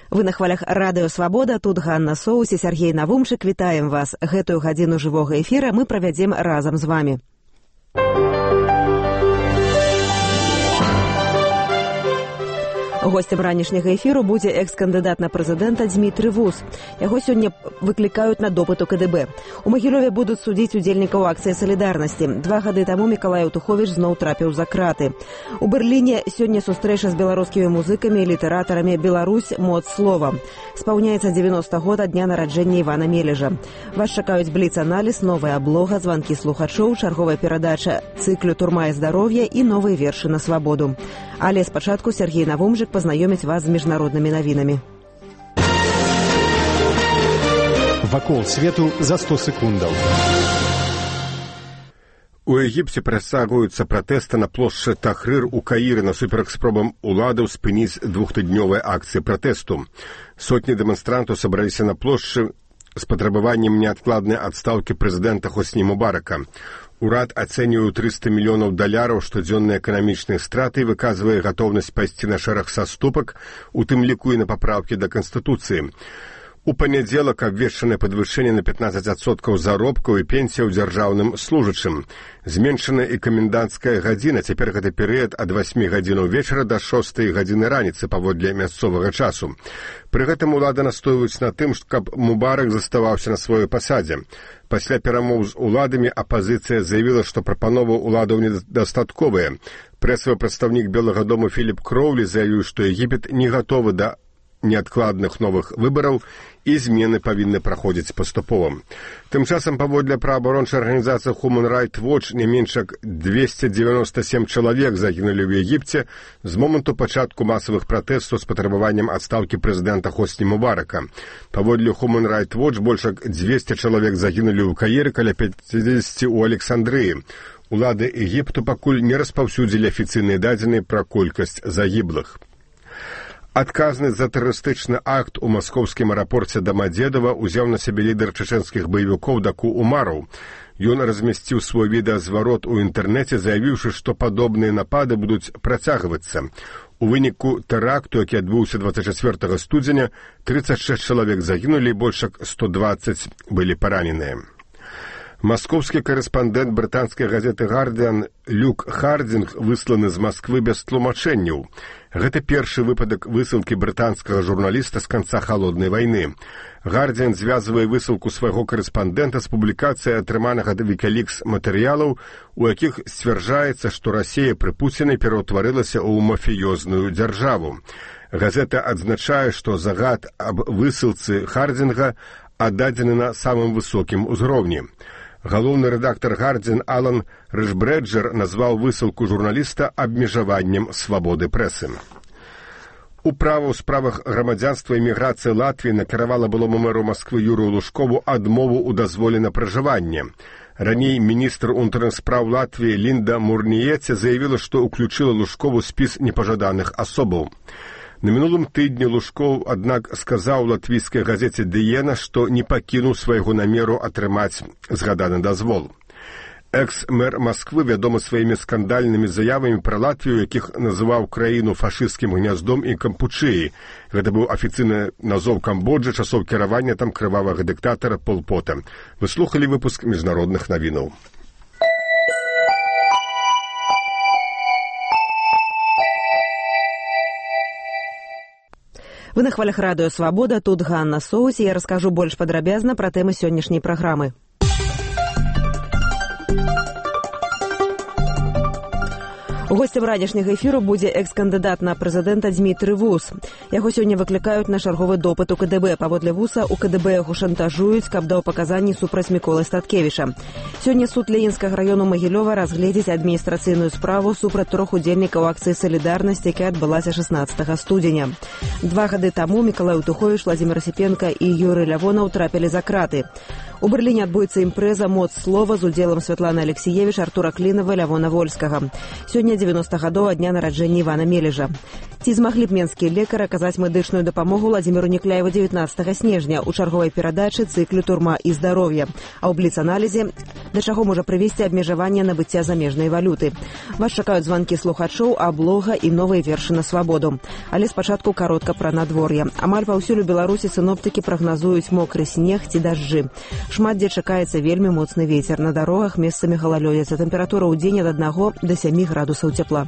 Вы на хвалях радыё «Свабода», тут Ганна Соус і Сергей Навумчык. Вітаем вас. Гэтую гадзіну жывога эфіра мы правядзем разам з вамі. Гостем ранішняга эфіру будзе экс-кандыдат на прэзідэнта Дзмітрый Вус. Яго сёння выклікаюць на допыт у КДБ. У Магілёве будуць судзіць удзельнікаў акцыі салідарнасці. 2 гады таму Мікалай Аўтуховіч зноў трапіў за краты. У Берліне сёння сустрэча з беларускімі музыкамі і літаратарамі «Беларусь. Моц слова». Спаўняецца 90 год ад дня нараджэння Івана Мележа. Вас чакаюць бліц-аналіз, новая аблога, званкі слухачоў, чарговая перадача цыклю «Турма і здароўе» і новыя вершы на свабоду. Але спачатку Сергей Навумчык познаёміць вас з міжнароднымі навінамі. Вакол свету за 100 секундаў. У Егіпце працягваюцца пратэсты на плошчы Тахрыр у Каіры насуперак спробам уладаў спыніць двухтыднёвыя акцыі пратэсту. Сотні дэманстрантаў сабраліся на плошчы з патрабаваннем неадкладнай адстаўкі прэзідэнта Хосні Мубарака. Урад ацэньвае $300 мільёнаў штодзённыя эканамічныя страты і выказвае гатоўнасць пайсці на шэраг саступак, у тым ліку і на папраўкі да Канстытуцыі. У панядзелак абвешчанае падвышэнне на 15% заробкаў і пенсіяў дзяржаўным служачым. Зменшана і каменданцкая гадзіна, цяпер гэта перыяд ад 8 гадзінаў вечара да 6 гадзіны раніцы паводле мясцовага часу. Пры гэтым улады настойваюць на тым, каб Мубарак заставаўся на сваёй пасадзе. Пасля перамоў з уладамі апазіцыя заявіла, што прапановы ўладаў недастатковыя. Прэсавы прадстаўнік Белага дому Філіп Кроўлі заявіў, што Егіпет не гатовы да неадкладных новых выбараў і змены павінны праходзіць паступова. Тым часам паводле праабарончай арганізацыі Human Rights Watch не менш як 297 чалавек загінулі ў Егіпце з моманту пачатку масавых пратэстаў з патрабаваннем адстаўкі прэзідэнта Хосні Мубарака. Паводле Human Rights Watch больш як 200 чалавек загінулі ў Каіры, каля 50 у Александрыі. Улады Егіпту пакуль не распаўсюдзілі афіцыйныя дадзеныя пра колькасць загіблых. Адказны за тэрарыстычны акт у маскоўскім аэрапорце Дамадзедава узяў на сябе лідар чачэнскіх баевікоў Даку Умараў. Ён размясціў свой відэазварот у інтэрнэце, заявіўшы, што падобныя напады будуць працягвацца. У выніку тэракту, які адбыўся 24 студзеня, 36 чалавек загінулі, больш як 120 былі параненыя. Маскоўскі карэспандэнт брытанскай газеты «Гардыан» Люк Хардзінг высланы з Масквы без тлумачэнняў. Гэта першы выпадак высылкі брытанскага журналіста з канца халоднай вайны. «Гардыан» звязвае высылку свайго карэспандэнта з публікацыяй атрыманага ад Вікілікс матэрыялаў, у якіх сцвярджаецца, што Расія пры Пуціны пераўтварылася ў мафіёзную дзяржаву. Газета адзначае, што загад аб высылцы Хардзінга аддадзены на самым высокім узроўні. Галоўны рэдактар «Гардзіан» Алан Рышбрэджер назваў высылку журналіста абмежаваннем свабоды прэсы. Управа ў справах грамадзянства і міграцыі Латвіі накіравала былому мэру Масквы Юрыю Лужкову адмову ў дазволе на пражыванне. Раней міністр унутраных спраў Латвіі Лінда Мурніеце заявіла, што ўключыла Лужкову спіс непажаданых асобаў. На мінулым тыдні Лужкоў, аднак, сказаў латвійскай газеце «Дыена», што не пакінуў свайго намеру атрымаць згаданы дазвол. Экс-мэр Масквы вядомы сваімі скандальнымі заявамі пра Латвію, якіх называў краіну фашысцкім гняздом і Кампучыі. Гэта быў афіцыйны назоў Камбоджы часоў кіравання там крывавага дыктатара Пол Пота. Вы слухалі выпуск міжнародных навінаў. Вы на хвалях радыё «Свабода», тут Ганна Соус, і я раскажу больш падрабязна пра тэмы сённяшняй праграмы. Гостем ранішняга эфіру будзе экс-кандыдат на прэзідэнта Дзмітрый Вус. Яго сёння выклікаюць на чарговы допыт у КДБ. Паводле Вуса, у КДБ яго шантажуюць, каб даў паказанні супраць Міколы Статкевіча. Сёння суд Ленінскага раёну Магілёва разгледзіць адміністрацыйную справу супраць 3 удзельнікаў акцыі «Салідарнасць», якая адбылася 16 студзеня. 2 гады таму Мікалай Аўтуховіч, Владзімір Асіпенка і Юрый Лявонаў трапілі за краты. У Берліне адбудзецца імпрэза «Моц слова» з удзелам Святланы Алексіевіч, Артура Клінава, Лявона Вольскага. Сёння 90 гадоў ад дня нараджэння Івана Мележа. Ці змаглі б менскія лекары аказаць медычную дапамогу Владзіміру Некляеву 19 снежня ў чарговай перадачы цыклю «Турма і здароўе». А ў бліц-аналізе да чаго можа прывесці абмежаванне набыцця замежнай валюты. Вас чакаюць званкі слухачоў, аблога і новыя вершы на свабоду. Але спачатку каротка пра надвор'е. Амаль паўсюль у Беларусі сіноптыкі прагназуюць мокры снег ці дажджы. Шмат дзе чакаецца вельмі моцны вецер. На дарогах месцамі галалёдзіца. Тэмпература ў дзень ад 1 до 7 градусаў цяпла.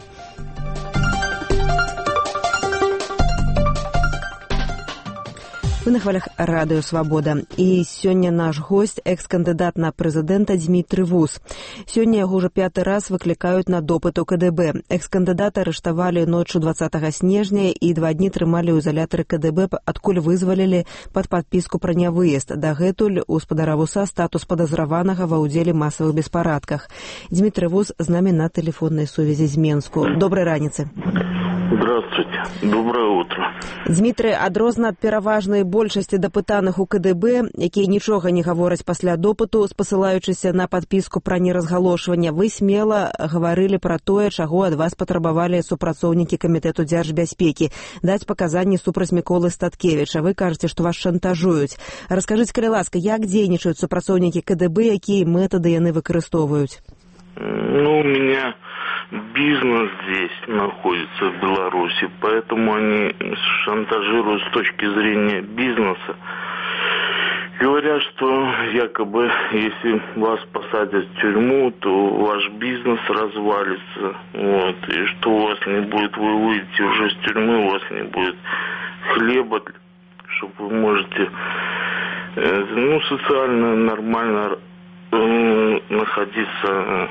Вы на хвалях радыё «Свабода». І сёння наш госць, экс-кандыдат на прэзідэнта Дзмітрый Вус. Сёння яго ўжо 5-й раз выклікаюць на допыт у КДБ. Экс-кандыдата арыштавалі ноччу 20 снежня і 2 дні трымалі ў изолятары КДБ, адкуль вызвалілі пад падпіску пра нявыезд. Дагэтуль у спадара Вуса статус падазраванага ва ўдзеле масавых беспарадках. Дзмітрый Вус з намі на тэлефоннай сувязі з Менску. Добрай раніцы. Здравствуйте. Доброе утро. Дмитрий, адрозна ад пераважнай большасці дапытаных у КДБ, якія нічога не гавораць пасля допыту, спасылаючыся на падпіску пра неразгалошванне, вы смела гаварылі пра тое, чаго ад вас патрабавалі супрацоўнікі камітэту дзяржбяспекі, даць паказанні супраць Міколы Статкевіча. Вы кажаце, што вас шантажуюць. Раскажыце, калі ласка, як дзейнічаюць супрацоўнікі КДБ, якія метады яны выкарыстоўваюць? У меня бизнес здесь находится в Беларуси, поэтому они шантажируют с точки зрения бизнеса. Говорят, что якобы если вас посадят в тюрьму, то ваш бизнес развалится. И что у вас не будет, вы выйдете уже с тюрьмы, у вас не будет хлеба, чтобы вы можете социально нормально находиться,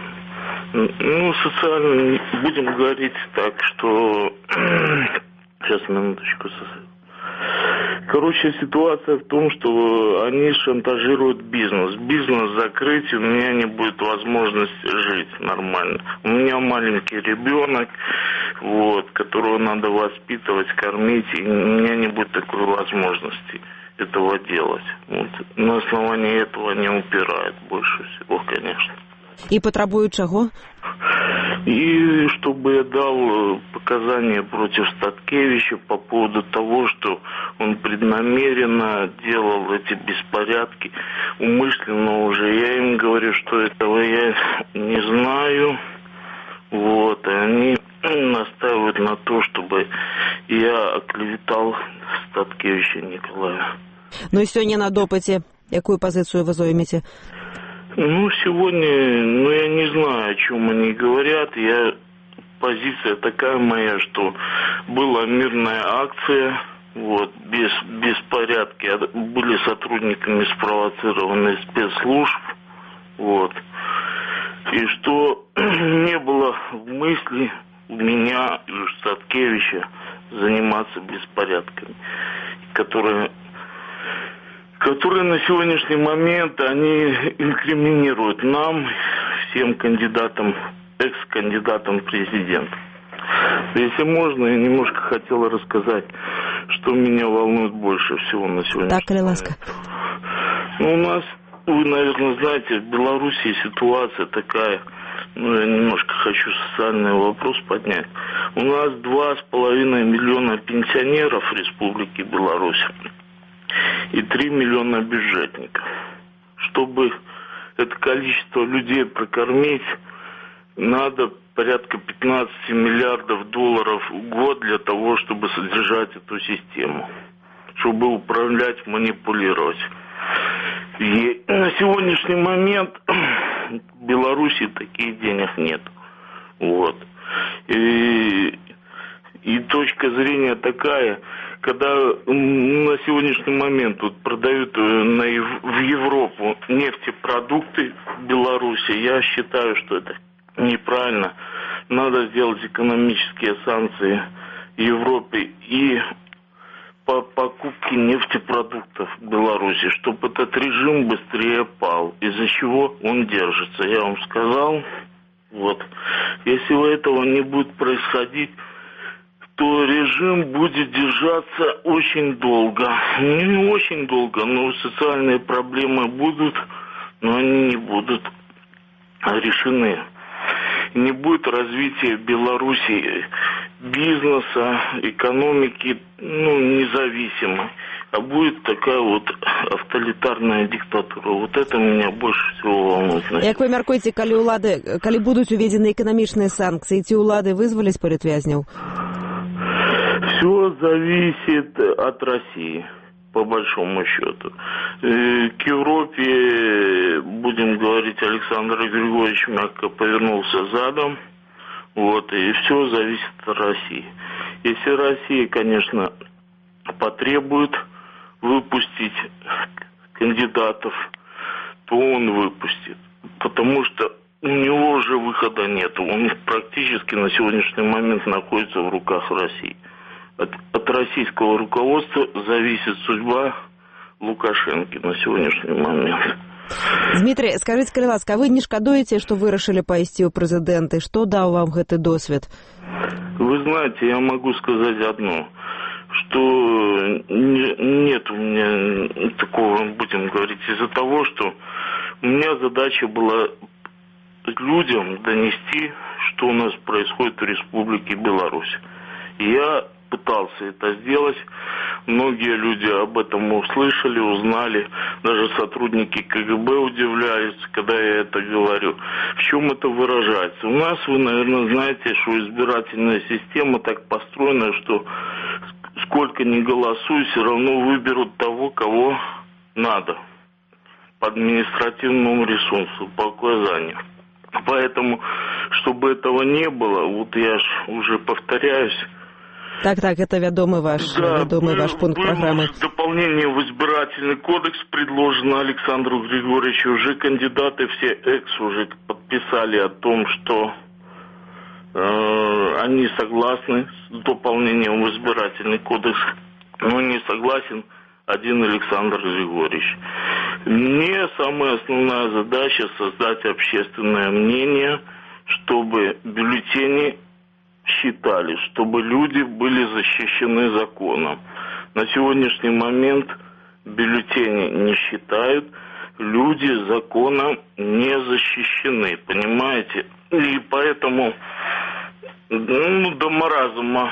социально, будем говорить так, что... Сейчас, минуточку. Короче, ситуация в том, что они шантажируют бизнес. Бизнес закрыть, у меня не будет возможности жить нормально. У меня маленький ребенок, которого надо воспитывать, кормить, и у меня не будет такой возможности этого делать. На основании этого они упирают больше всего, конечно. И потребуют чего? И чтобы я дал показания против Статкевича по поводу того, что он преднамеренно делал эти беспорядки, умышленно уже. Я им говорю, что этого я не знаю. И они настаивают на то, чтобы я оклеветал Статкевича Николая. Ну и сегодня на допыте какую позицию вы займете? Сегодня, я не знаю, о чем они говорят. Позиция такая моя, что была мирная акция, без беспорядки, были сотрудниками спровоцированные спецслужб, и что не было в мысли у меня и у Статкевича заниматься беспорядками, которые на сегодняшний момент они инкриминируют нам, всем кандидатам, экс-кандидатам в президент. Если можно, я немножко хотела рассказать, что меня волнует больше всего на сегодняшний момент. Так, ласка. У нас, вы, наверное, знаете, в Беларуси ситуация такая, я немножко хочу социальный вопрос поднять. У нас 2,5 миллиона пенсионеров в Республике Беларусь и 3 миллиона бюджетников. Чтобы это количество людей прокормить, надо порядка 15 миллиардов долларов в год для того, чтобы содержать эту систему, чтобы управлять, манипулировать. И на сегодняшний момент в Беларуси таких денег нет. И точка зрения такая, когда на сегодняшний момент продают в Европу нефтепродукты в Беларуси, я считаю, что это неправильно. Надо сделать экономические санкции в Европе и по покупке нефтепродуктов в Беларуси, чтобы этот режим быстрее пал. Из-за чего он держится. Я вам сказал, если этого не будет происходить, то режим будет держаться очень долго. Не очень долго, но социальные проблемы будут, но они не будут решены. Не будет развития Беларуси бизнеса, экономики, независимой, а будет такая вот авторитарная диктатура. Вот это меня больше всего волнует. Як вы мяркуеце, калі будуць уведзены эканамічныя санкцыі, ці ўлады вызваляць палітвязняў? Все зависит от России, по большому счету. К Европе, будем говорить, Александр Григорьевич мягко повернулся задом. Вот, и все зависит от России. Если Россия, конечно, потребует выпустить кандидатов, то он выпустит. Потому что у него уже выхода нет. Он практически на сегодняшний момент находится в руках России. От российского руководства зависит судьба Лукашенко на сегодняшний момент. Дмитрий, скажите, калі ласка, вы не шкадуеце, што вырашылі пайсці ў прэзідэнты? Што даў вам гэты досвед? Вы знаете, я могу сказать одно, что нет у меня такого, будем говорить, из-за того, что у меня задача была людям донести, что у нас происходит в Республике Беларусь. И я пытался это сделать. Многие люди об этом услышали, узнали. Даже сотрудники КГБ удивлялись, когда я это говорю. В чем это выражается? У нас, вы, наверное, знаете, что избирательная система так построена, что сколько ни голосуй, все равно выберут того, кого надо. По административному ресурсу, по указанию. Поэтому, чтобы этого не было, вот я уже повторяюсь. Так, это вядомый ваш пункт программы. Дополнение в избирательный кодекс предложено Александру Григорьевичу. Уже кандидаты все уже подписали о том, что они согласны с дополнением в избирательный кодекс, но не согласен один Александр Григорьевич. Мне самая основная задача создать общественное мнение, чтобы бюллетени считали, чтобы люди были защищены законом. На сегодняшний момент бюллетени не считают, люди законом не защищены, понимаете? И поэтому до маразма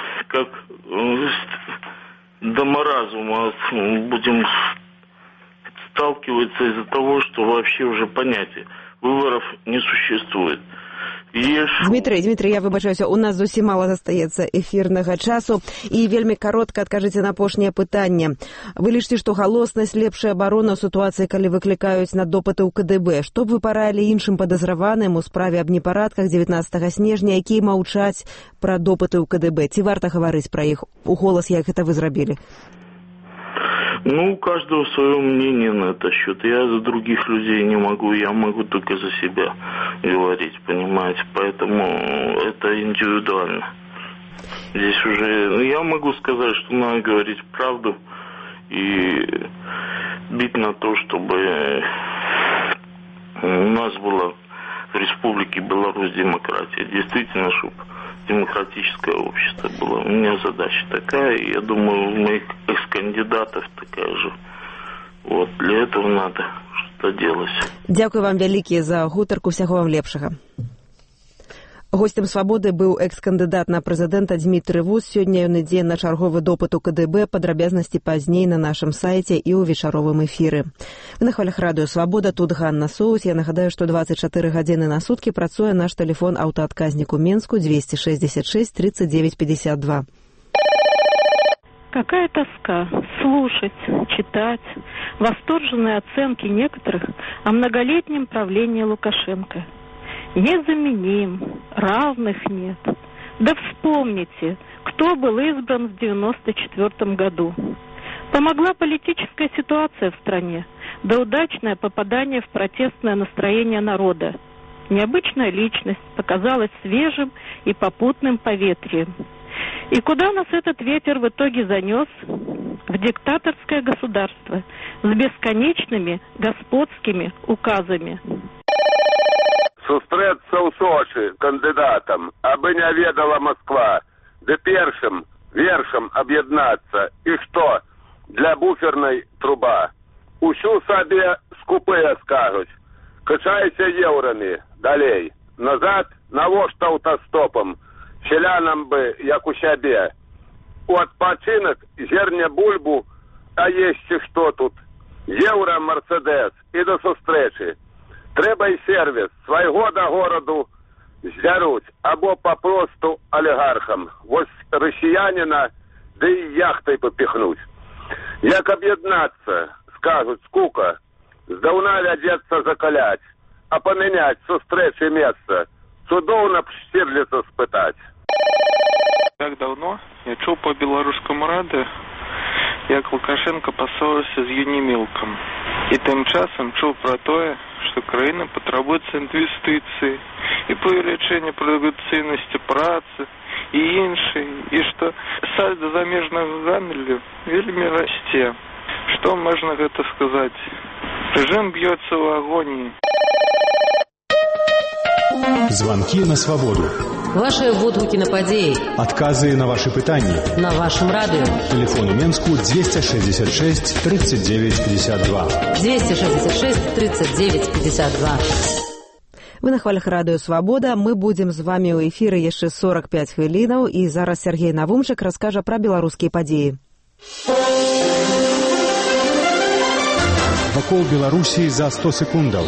будем сталкиваться из-за того, что вообще уже понятие выборов не существует. Дмитрий, я выбачаюся, у нас зусім мала застаецца эфірнага часу, і вельмі каротка адкажыце на апошняе пытанне. Вы лічыце, што галоснасць лепшая абарона ў сітуацыі, калі выклікаюць на допыты ў КДБ. Што б вы параілі іншым падазраваным у справе аб непарадках 19 снежня, якія маўчаць пра допыты ў КДБ? Ці варта гаварыць пра іх у голас, як гэта вы зрабілі? У каждого свое мнение на этот счет. Я за других людей не могу, я могу только за себя говорить, понимаете. Поэтому это индивидуально. Здесь уже я могу сказать, что надо говорить правду и бить на то, чтобы у нас была в Республике Беларусь демократия. Действительно, чтобы демократическое общество было. У меня задача такая, и я думаю, у моих экс-кандидатов такая же. Вот, для этого надо что-то делать. Дякую вам вялікі за гутарку, всяго вам лепшага. Гостем «Свабоды» быў экс-кандыдат на прэзідэнта Дмітрый Вуз. Сёння ён ідзе на чарговы допыт у КДБ. Падрабязнасці пазней на нашым сайце і ў вечаровым эфіры. Вы на хвалях радыё «Свабода», тут Ганна Соус. Я нагадаю, што 24 гадзіны на суткі працуе наш тэлефон аўтаадказнік у Менску 266 39 52. Какая тоска слушать, читать восторженные оценки некоторых о многолетнем правлении Лукашенко. Незаменим, равных нет. Да вспомните, кто был избран в 1994 году. Помогла политическая ситуация в стране, да удачное попадание в протестное настроение народа. Необычная личность показалась свежим и попутным поветрием. И куда нас этот ветер в итоге занес? В диктаторское государство с бесконечными господскими указами. Сустрэцца ў Сочы кандыдатам, абы не ведала Москва, ды першым вершам аб'яднацца. І што? Для буфернай труба. Усю сабе скупыя скажуць. Качайся еўрамі. Далей. Назад навошта аўтастопам. селянам бы, як у сябе. У адпачынак зерня бульбу, а есці што тут? Еўра, Мерседес і да сустрэчы. Трэба і сервіс свайго да гораду здзяруць, або папросту алігархам. Вось расіяніна, ды і яхтай папіхнуць. Як аб'яднацца, скажуць, скука, здаўна вядзецца закаляць, а памяняць сустрэчы месца, цудоўна б Штирліца спытаць. Как давно я чуў по беларускаму радыё, як Лукашенко пассорыўся з Юнімілкам. І тым часам чуў пра тое, што краіна патрабуецца інвестыцыі і павелічэнне прадукцыйнасці працы і іншай, і што сальда замежнага гандлю вельмі расце. Што можна гэта сказаць? Рэжым б'ецца ў агоніі. Звонки на свободу. Ваши водгуки на падеи. Отказы на ваши пытания. На вашем радио. Телефон у Менску 266 39 52. 266 39 52. Вы на хвалях радыё «Свабода». Мы будзем з вамі ў эфіры яшчэ 45 хвілінаў, і зараз Сергей Навумчык раскажа пра беларускія падзеі. Вакол Беларусі за 100 секундаў.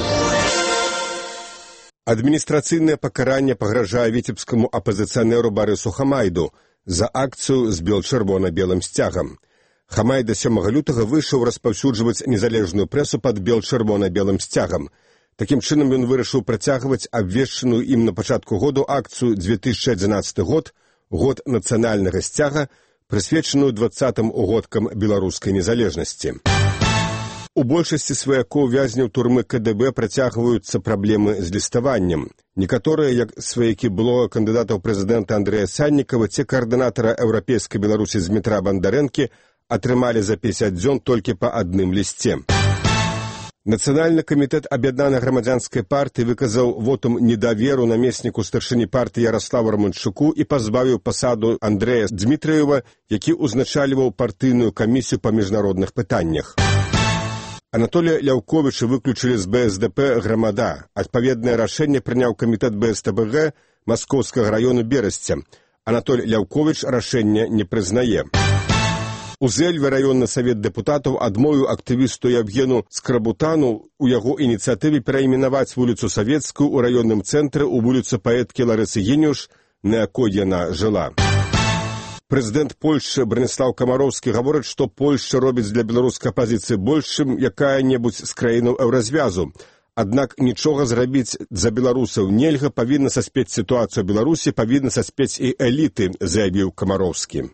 Адміністрацыйнае пакаранне пагражае віцебскаму апазіцыянеру Барысу Хамайду за акцыю з бел-чырвона-белым сцягам. Хамайда 7 лютага выйшаў распаўсюджваць незалежную прэсу пад бел-чырвона-белым сцягам. Такім чынам ён вырашыў працягваць абвешчаную ім на пачатку году акцыю 2011 год, год нацыянальнага сцяга, прысвечаную 20-м угодкам беларускай незалежнасці. У большасці сваякоў вязняў турмы КДБ працягваюцца праблемы з ліставаннем. Некаторыя, як сваякі блога кандыдата ў прэзідэнта Андрэя Саннікава ці каардынатара еўрапейскай Беларусі Змітра Бандарэнкі, атрымалі за 50 дзён толькі па адным лісце. Нацыянальны камітэт аб'яднанай грамадзянскай партыі выказаў вотум недаверу намесніку старшыні партыі Яраславу Романчуку і пазбавіў пасаду Андрэя Дзмітрыева, які ўзначальваў партыйную камісію па міжнародных пытаннях. Анатолія Ляўковіча выключылі з БСДП «Грамада». Адпаведнае рашэнне прыняў камітэт БСТБГ Маскоўскага раёну Берасця. Анатоль Ляўковіч рашэння не прызнае. У Зэльве раённы савет дэпутатаў адмовіў актывісту Евгену Скрабутану у яго ініцыятыве перайменаваць вуліцу Савецкую ў раённым цэнтры ў вуліцу паэткі Ларысы Геніуш, на якой яна жыла. Прэзідэнт Польшчы Браніслаў Камароўскі гаворыць, што Польшча робіць для беларускай апазіцыі больш, чым якая-небудзь з краінаў еўразвязу. Аднак нічога зрабіць за беларусаў нельга, павінна саспець сітуацыю Беларусі, павінна саспець і эліты, заявіў Камароўскі.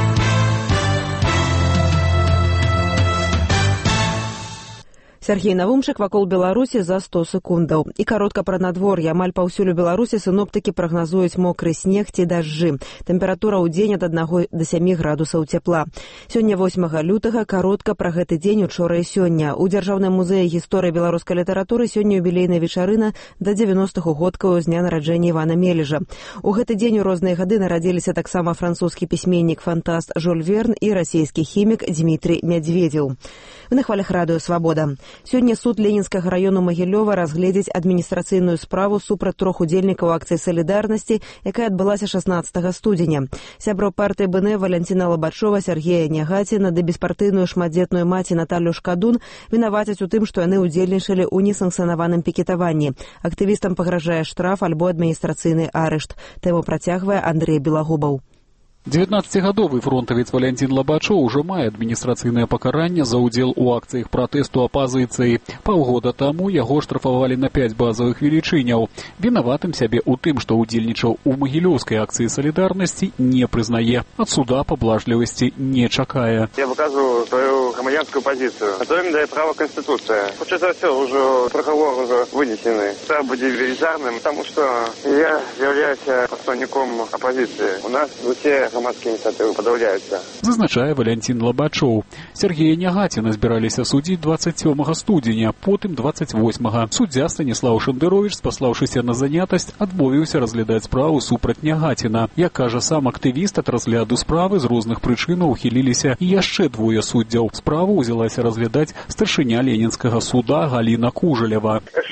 Сергей Навумчык вакол Беларусі за 100 секундаў. І каротка пра надвор'е. Амаль паўсюль у Беларусі сіноптыкі прагназуюць мокры снег ці дажджы. Тэмпература ў дзень ад 1 да 7 градусаў цяпла. Сёння 8 лютага, каротка пра гэты дзень учора і сёння. У Дзяржаўным музеі гісторыі беларускай літаратуры сёння юбілейная вечарына да 90-х угодкаў з дня нараджэння Івана Мележа. У гэты дзень у розныя гады нарадзіліся таксама французскі пісьменнік-фантаст Жюль Верн і расійскі хімік Дмітрий Мядзведзеў. Вы на хвалях радыё «Свабода». Сёння суд Ленінскага раёну Магілёва разгледзіць адміністрацыйную справу супраць 3 удзельнікаў акцыі салідарнасці, якая адбылася 16 студзеня. Сяброў партыі БН Валянціна Лабачова, Сергея Нягаціна ды беспартыйную шматдзетную маці Наталю Шкадун вінавацяць у тым, што яны ўдзельнічалі ў несанкцыянаваным пікетаванні. Актывістам пагражае штраф альбо адміністрацыйны арышт. Тэму працягвае Андрэй Белагубаў. 19-гадовы фронтавец Валянцін Лабачоў ужо мае адміністрацыйнае пакаранне за ўдзел у акцыях пратэсту апазіцыі. Паўгода таму яго штрафавалі на 5 базавых велічыняў. Вінаватым сябе ў тым, што ўдзельнічаў у магілёўскай акцыі салідарнасці, не прызнае. Ад суда паблажлівасці не чакае. Я выказваю свою грамадзянскую пазіцыю. То ім дае права Конституцыя. Хутчэй за ўсё, ўжо прыгавор ужо вынесены. Штраф будзе велізарным, таму што я з'яўляюся прадстаўніком апазіцыі. У нас усе грамадскія ініцыятывы падаўляюцца. Зазначае Валянцін Лабачоў. Сергея Нягаціна збіраліся судзіць 27 студзеня, потым 28. Суддзя Станіслаў Шандыровіч, спаслаўшыся на занятасць, адмовіўся разглядаць справу супраць Нягаціна. Як кажа сам актывіст, ад разгляду справы з розных прычынаў ухіліліся і яшчэ 2 суддзяў. Справу ўзялася разглядаць старшыня Ленінскага суда Галіна Кужалева.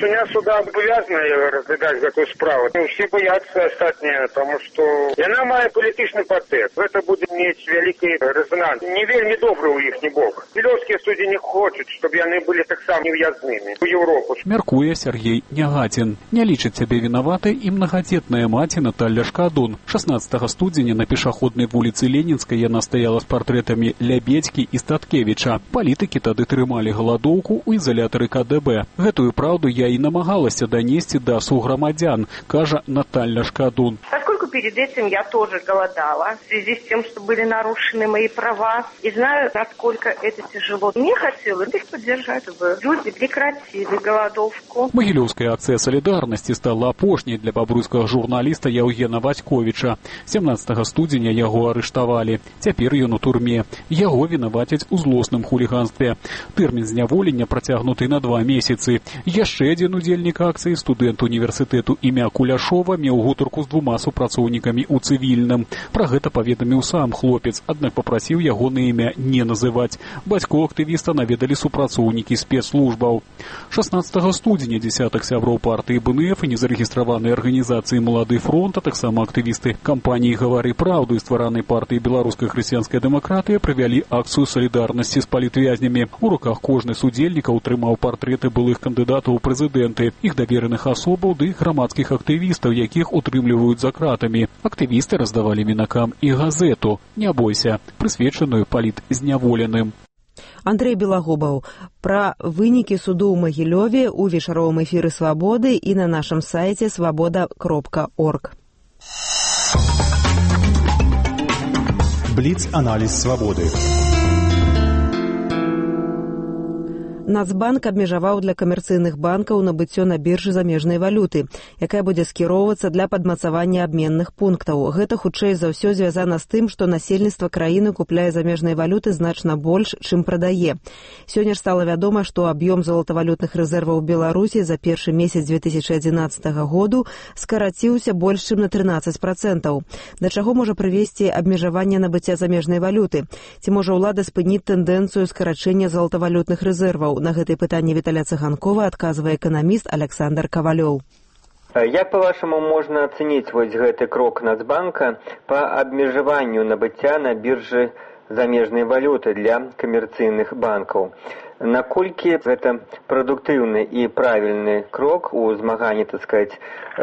Сёння суда абавязана разглядаць гэтую справу. Усе баяцца астатнія, тому што яна мае палітычны падтэкст. Гэта будзе мець вялікі рэзонанс. Не вельмі добры ў іхні бок. Белорускія суддзі не хочуць, чтобы яны былі таксама нев'язнымі ў Еўропу. Мяркуе Сергей Нягатин. Не лічыць сябе вінаватай і мнагадзетная маці Наталья Шкадун. 16 студзеня на пешаходнай вуліцы Ленінскай яна стаяла з партрэтамі Лябедзькі і Статкевіча. Палітыкі тады трымалі галадоўку ў изолятары КДБ. Гэтую праўду я і намагалася донести до суграмадзян, кажа Наталья Шкадун. Поскольку перед этим я тоже голодала в связи с тем, что были нарушены мои права, и знаю, насколько это тяжело. Мне хотелось их поддержать, чтобы люди прекратили голодовку. Магілёўская акцыя салідарнасці стала апошняй для бабруйскага журналіста Яўгена Васьковіча. 17 студзеня яго арыштавалі. Цяпер ён у турме. Яго вінавацяць у злосным хуліганстве. Тэрмін зняволення працягнуты на 2 месяцы. Яшчэ адзін удзельнік акцыі, студэнт універсітэту імя Куляшова, меў гутарку з 2 супрацоўнікамі ў цывільным. Пра гэта паведаміў сам хлопец, аднак папрасіў ягонае імя не называць. Бацьку актывіста наведалі супрацоўнікі спецслужбаў. 16 студзеня дзесятак сяброў партыі БНФ і незарэгістраванай арганізацыі «Малады фронт», а таксама актывісты кампаніі «Гавары праўду» і стваранай партыі «Беларуская хрысціянская дэмакратыя» правялі акцыю салідарнасці з палітвязнямі. У руках кожны з удзельнікаў трымаў партрэты былых кандыдатаў у прэзідэнты, іх давераных асобаў ды грамадскіх актывістаў, якіх утрымліваюць за кратамі. Актывісты раздавалі мінакам і газету «Не бойся», прысвечаную палітзняволеным. Андрей Белагубаў. Пра вынікі суду ў Магілёве ў вечаровым эфіры «Свабоды» і на нашым сайце свабода.орг. Бліц-аналіз «Свабоды». Нацбанк абмежаваў для камерцыйных банкаў набыццё на біржы замежнай валюты, якая будзе скіроўвацца для падмацавання абменных пунктаў. Гэта хутчэй за ўсё звязана з тым, што насельніцтва краіны купляе замежнай валюты значна больш, чым прадае. Сёння ж стала вядома, што аб'ём золатавалютных рэзерваў Беларусі за першы месяц 2011 году скараціўся больш, чым на 13%. Да чаго можа прывесці абмежаванне набыцця замежнай валюты? Ці можа ўлада спыніць тэндэнцыю скарачэння золатавалютных рэзерваў? На гэтае пытанне Віталя Цыганкова адказвае эканаміст Александр Кавалёў. Як, по-вашаму, можна ацэніць вось гэты крок Нацбанка па абмежаванню набыцця на біржы замежнай валюты для камерцыйных банкаў? Наколькі гэта прадуктыўны і правільны крок у змаганні, так сказать,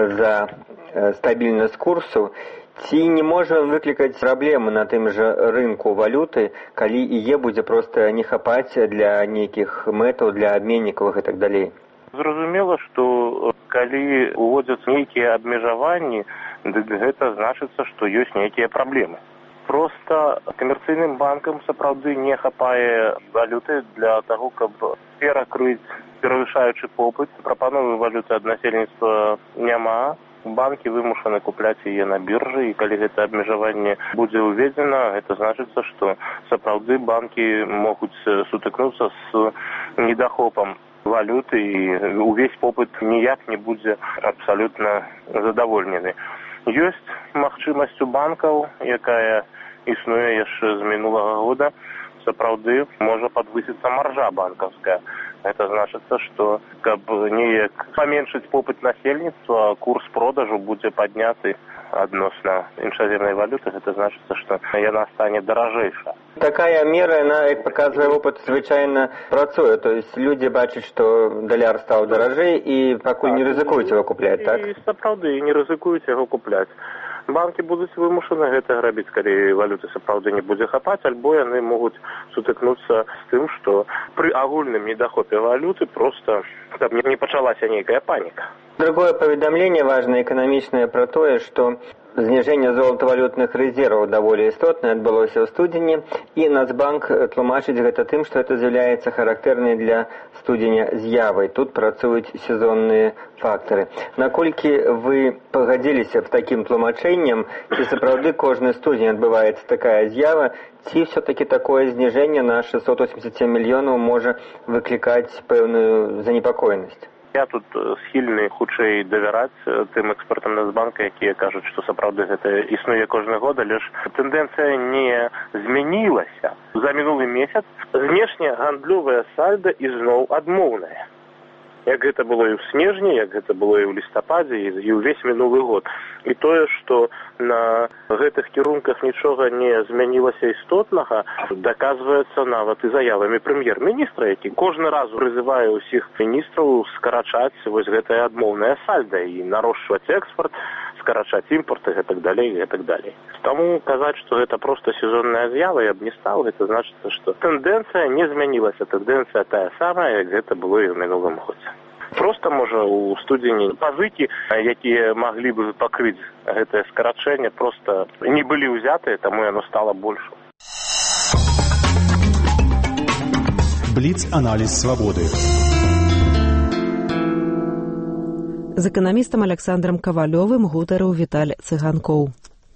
за стабільнасць курсу? Ці не можа ён выклікаць праблемы на тым жа рынку валюты, калі яе будзе проста не хапаць для нейкіх мэтаў, для абменнікаў і так далей? Зразумела, што калі уводзяцца нейкія абмежаванні, дык гэта значыцца, што ёсць нейкія праблемы. Проста камерцыйным банкам сапраўды не хапае валюты для таго, каб перакрыць перавышаючы попыт. Прапановы валюты ад насельніцтва няма. Банкі вымушаны купляць яе на біржы, і калі гэта абмежаванне будзе ўведзена, гэта значыцца, што сапраўды банкі могуць сутыкнуцца з недахопам валюты, і увесь попыт ніяк не будзе абсалютна задавольнены. Ёсць магчымасць у банкаў, якая існуе яшчэ з мінулага года, сапраўды можа падвысіцца маржа банкаўская. Это значыцца, што каб неяк паменшыць попыт насельніцтва, курс продажу будзе падняты адносна іншаземнай валюты. Гэта значыцца, што яна стане даражэйша. Такая мера, она, як паказвае опыт, звычайна працуе. То есть люди бачаць, што даляр стаў даражэй і пакуль не рызыкуюць яго купляць, так? І сапраўды не рызыкуюць яго купляць. Банкі будуць вымушаны гэта рабіць, калі валюты сапраўды не будзе хапаць, альбо яны могуць сутыкнуцца з тым, што пры агульным недахопе валюты проста каб не пачалася нейкая паніка. Другое паведамленне важнае эканамічнае пра тое, што зніжэнне золатавалютных рэзерваў даволі істотнае адбылося ў студзені, і Нацбанк тлумачыць гэта тым, што гэта з'яўляецца характэрнай для студзеня з'явай. Тут працуюць сезонныя фактары. Наколькі вы пагадзіліся б такім тлумачэннем, ці сапраўды кожны студзень адбываецца такая з'ява, ці все-таки такое зніжэнне на 687 мільёнаў можа выклікаць пэўную занепакоенасць? Я тут схільны хутчэй давяраць тым экспертам Нацбанка, якія кажуць, што сапраўды гэта існуе кожны год, але ж тэндэнцыя не змянілася. За мінулы месяц знешне гандлёвае сальда ізноў адмоўнае. як гэта было і ў снежні, як гэта было і ў лістападзе, і ўвесь мінулы год. І тое, што на гэтых кірунках нічога не змянілася істотнага, даказваецца нават і заявамі прэм'ер-міністра, які кожны раз прызывае ўсіх міністраў скарачаць вось гэтае адмоўнае сальда і нарошчваць экспорт, скарачаць імпорт і гэтак далей, і гэтак далей. Таму казаць, што гэта проста сезонная з'ява, я б не стаў, гэта значыцца, што тэндэнцыя не змянілася, тэндэнцыя тая самая, як гэта было і ў мінулым годзе. Проста, можа, у студзені пазыкі, якія маглі б пакрыць гэтае скарачэнне, проста не былі ўзятыя, таму яно стала большым. Бліц-аналіз свабоды. З эканамістам Александром Кавалёвым гутарыў Віталь Цыганкоў.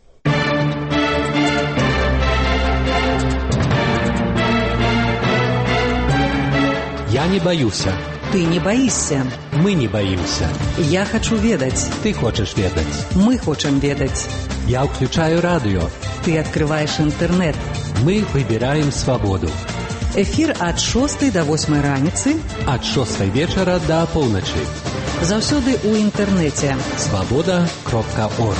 Я не боюся. Ты не боишься. Мы не боимся. Я хочу ведать. Ты хочешь ведать. Мы хотим ведать. Я включаю радио. Ты открываешь интернет. Мы выбираем свободу. Эфир от 6 до 8 раніцы. От 6 вечера до полночи. Заўсёды у інтэрнэце. Свобода.орг.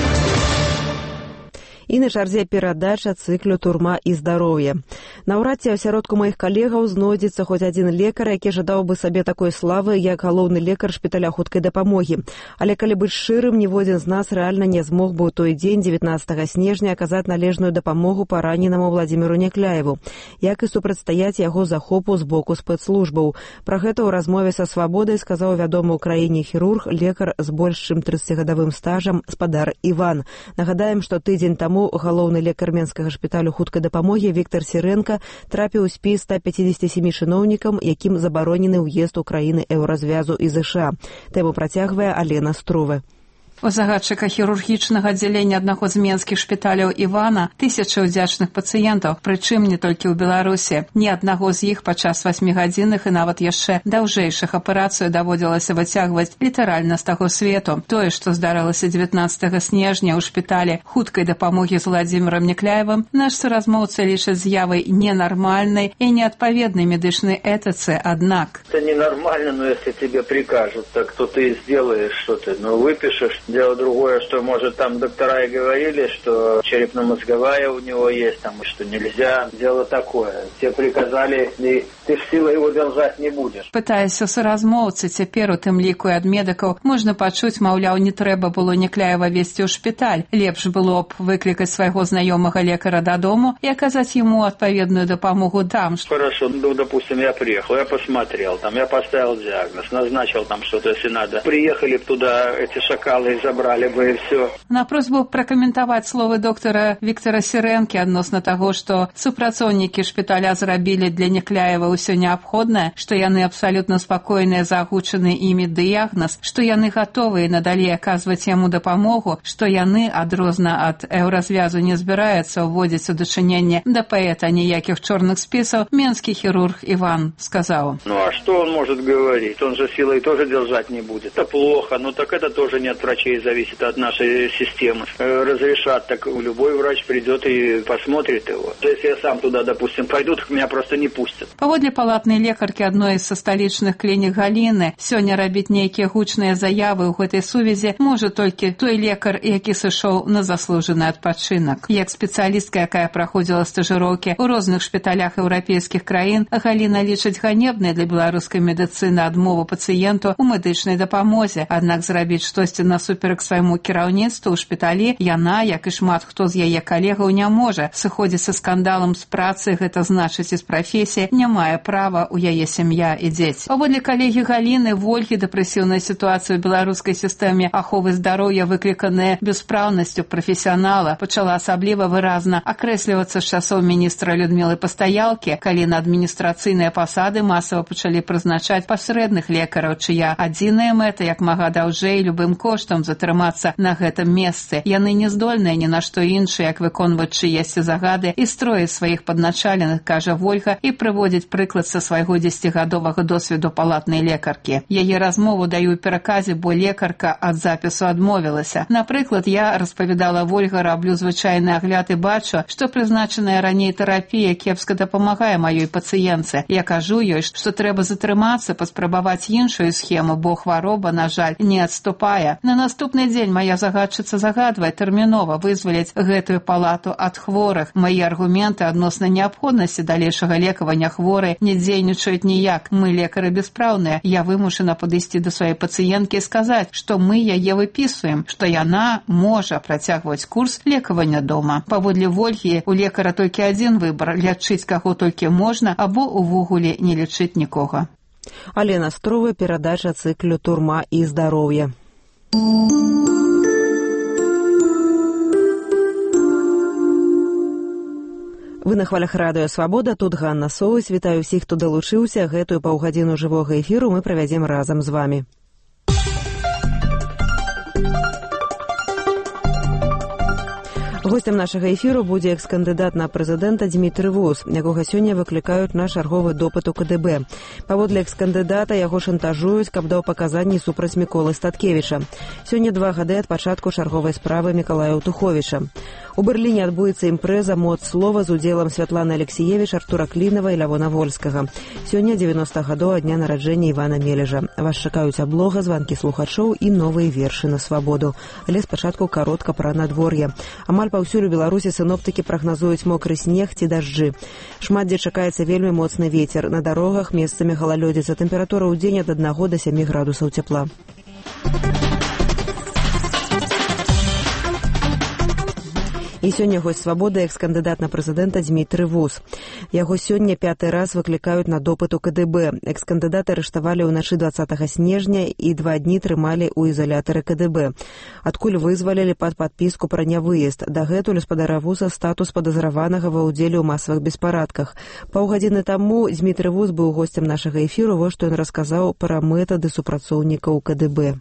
І на чарзе перадача цыклю «Турма і здароўе». Наўрад ці асяродку маіх калегаў знойдзецца хоць адзін лекар, які жадаў бы сабе такой славы, як галоўны лекар шпіталя хуткай дапамогі. Але калі быць шчырым, ніводзін з нас рэальна не змог бы ў той дзень, 19 снежня, аказаць належную дапамогу параненаму Владзіміру Някляеву, як і супрацьстаяць яго захопу з боку спецслужбаў. Пра гэта ў размове са «Свабодай» сказаў вядомы ў краіне хірург, лекар з больш чым 30-гадовым стажам спадар Іван. Нагадаем, што тыдзень таму галоўны лекар менскага шпіталю хуткай дапамогі Віктор Сірэнка трапіў у спіс 157 чыноўнікам, якім забаронены ўезд у краіны еўразвязу і ЗША. Тэму працягвае Алена Струве. У загадчыка хірургічнага аддзялення аднаго з менскіх шпіталяў Івана тысячы ўдзячных пацыентаў, прычым не толькі ў Беларусі. Ні аднаго з іх падчас 8гадзінных і нават яшчэ даўжэйшых аперацыю даводзілася выцягваць літаральна з таго свету. Тое, што здарылася 19 снежня ў шпіталі хуткай дапамогі з Владзімірам Някляевым, наш суразмоўца лічыць з'явай ненармальнай і неадпаведнай медычнай этыцы, аднак. Это ненормально, но если тебе прикажут, так то ты сделаешь, что ты, выпишешь. Дело другое, что, может, там доктора и говорили, что черепно-мозговая у него есть, там, и что нельзя. Дело такое. Тебе приказали, и ты в силу его держать не будешь. Пытаясь у суразмоўцы, цяпер у тым ліку і ад медыкаў можна пачуць, маўляў, не трэба было Някляева везці ў шпіталь. Лепш было б выклікаць свайго знаёмага лекара дадому и оказать ему адпаведную дапамогу там. Хорошо, допустим, я приехал, я посмотрел, там, я поставил диагноз, назначил там что-то, если надо. Приехали б туда эти шакалы, забрали бы и все. На просьбу пракаментаваць словы доктара Віктора Сірэнкі адносна таго, што супрацоўнікі шпіталя зрабілі для Някляева ўсё неабходнае, што яны абсалютна спакойныя за агучаны імі дыягназ, што яны гатовыя надалей аказваць яму дапамогу, што яны, адрозна ад еўразвязу, не збіраюцца ўводзіць у дачыненне да паэта ніякіх чорных спісаў, менскі хірург Іван сказаў. А что он может говорить? Он же силой тоже держать не будет. Это плохо, так это тоже не от врачей зависит, от нашей системы. Разрешат, так любой врач придет и посмотрит его. Если я сам туда, допустим, пойду, так меня просто не пустят. Паводле палатнай лекаркі адной са сталічных клінік Галіны, сёння рабіць нейкія гучныя заявы ў гэтай сувязі можа толькі той лекар, які сышоў на заслужаны адпачынак. Як спецыялістка, якая праходзіла стажыроўкі ў розных шпіталях еўрапейскіх краін, Галіна лічыць ганебнай для беларускай медыцыны адмову пацыенту ў медычнай дапамозе. Аднак зрабіць штосьці насуперак свайму кіраўніцтву ў шпіталі яна, як і шмат хто з яе калегаў, не можа. Сыходзіць са скандалам з працы, гэта значыць і з прафесіі, не мае права ў яе сям'я і дзеці. Паводле калегі Галіны, Вольгі, дэпрэсіўная сітуацыя ў беларускай сістэме аховы здароўя, выкліканая бяспраўнасцю прафесіянала, пачала асабліва выразна акрэслівацца з часоў міністра Людмілы Пастаялкі, калі на адміністрацыйныя пасады масава пачалі прызначаць пасрэдных лекараў, чыя адзіная мэта як мага даўжэй любым коштам закон затрымацца на гэтым месцы. Яны не здольныя ні на што іншае, як выконваць чыесьці загады і строіць сваіх падначаленых, кажа Вольга, і прыводзіць прыклад са свайго 10-гадовага досведу палатнай лекаркі. Яе размову даю ў пераказе, бо лекарка ад запісу адмовілася. Напрыклад, я, распавядала Вольга, раблю звычайны агляд і бачу, што прызначаная раней тэрапія кепска дапамагае маёй пацыентцы. Я кажу ёй, што трэба затрымацца, паспрабаваць іншую схему, бо хвароба, на жаль, не адступае. На наступны дзень мая загадчыца загадвае тэрмінова вызваліць гэтую палату ад хворых. Мае аргументы адносна неабходнасці далейшага лекавання хворай не дзейнічаюць ніяк. Мы лекары беспраўныя. Я вымушана падысці да сваёй пацыенткі і сказаць, што мы яе выпісуем, што яна можа працягваць курс лекавання дома. Паводле Вольгі, у лекара толькі адзін выбар – лячыць каго толькі можна або увогуле не лечыць нікога. Алена Строва, перадача цыклю «Турма і здароўе». Вы на хвалях радыё «Свабода», тут Ганна Соус. Вітаю ўсіх, хто далучыўся. Гэтую паўгадзіну жывога эфіру мы правядзем разам з вамі. Гостем нашага эфіру будзе экс-кандыдат на прэзідэнта Дзмітрый Воз, якога сёння выклікаюць на чарговы допыт у КДБ. Паводле экс-кандыдата яго шантажуюць, каб даў паказанні супраць Міколы Статкевіча. Сёння 2 гады ад пачатку чарговай справы Мікалая Утуховіча. У Берліне адбудзецца імпрэза «Моц слова» з удзелам Святланы Алексіевіч, Артура Клінава і Лявона Вольскага. Сёння 90 гадоў ад дня нараджэння Івана Мележа. Вас чакаюць аблога, званкі слухачоў і новыя вершы на свабоду. Але спачатку каротка пра надвор'е. Амаль паўсюль у Беларусі сіноптыкі прагназуюць мокры снег ці дажджы. Шмат дзе чакаецца вельмі моцны вецер. На дарогах месцамі галалёдзіца. Тэмпература ў дзень ад 1 до 7 градусаў цяпла. І сёння госць «Свабоды» экс-кандыдат на прэзідэнта Дзмітрый Воз. Яго сёння 5-й раз выклікаюць на допыт у КДБ. Экс-кандыдата арыштавалі ўначы 20 снежня і 2 дні трымалі ў ізалятары КДБ. Адкуль вызвалілі пад падпіску пра нявыезд. Дагэтуль у спадара Вуза статус падазраванага ва ўдзеле ў масавых беспарадках. Паўгадзіны таму Дзмітрый Воз быў госцем нашага эфіру, вось што ён расказаў пра метады супрацоўнікаў КДБ.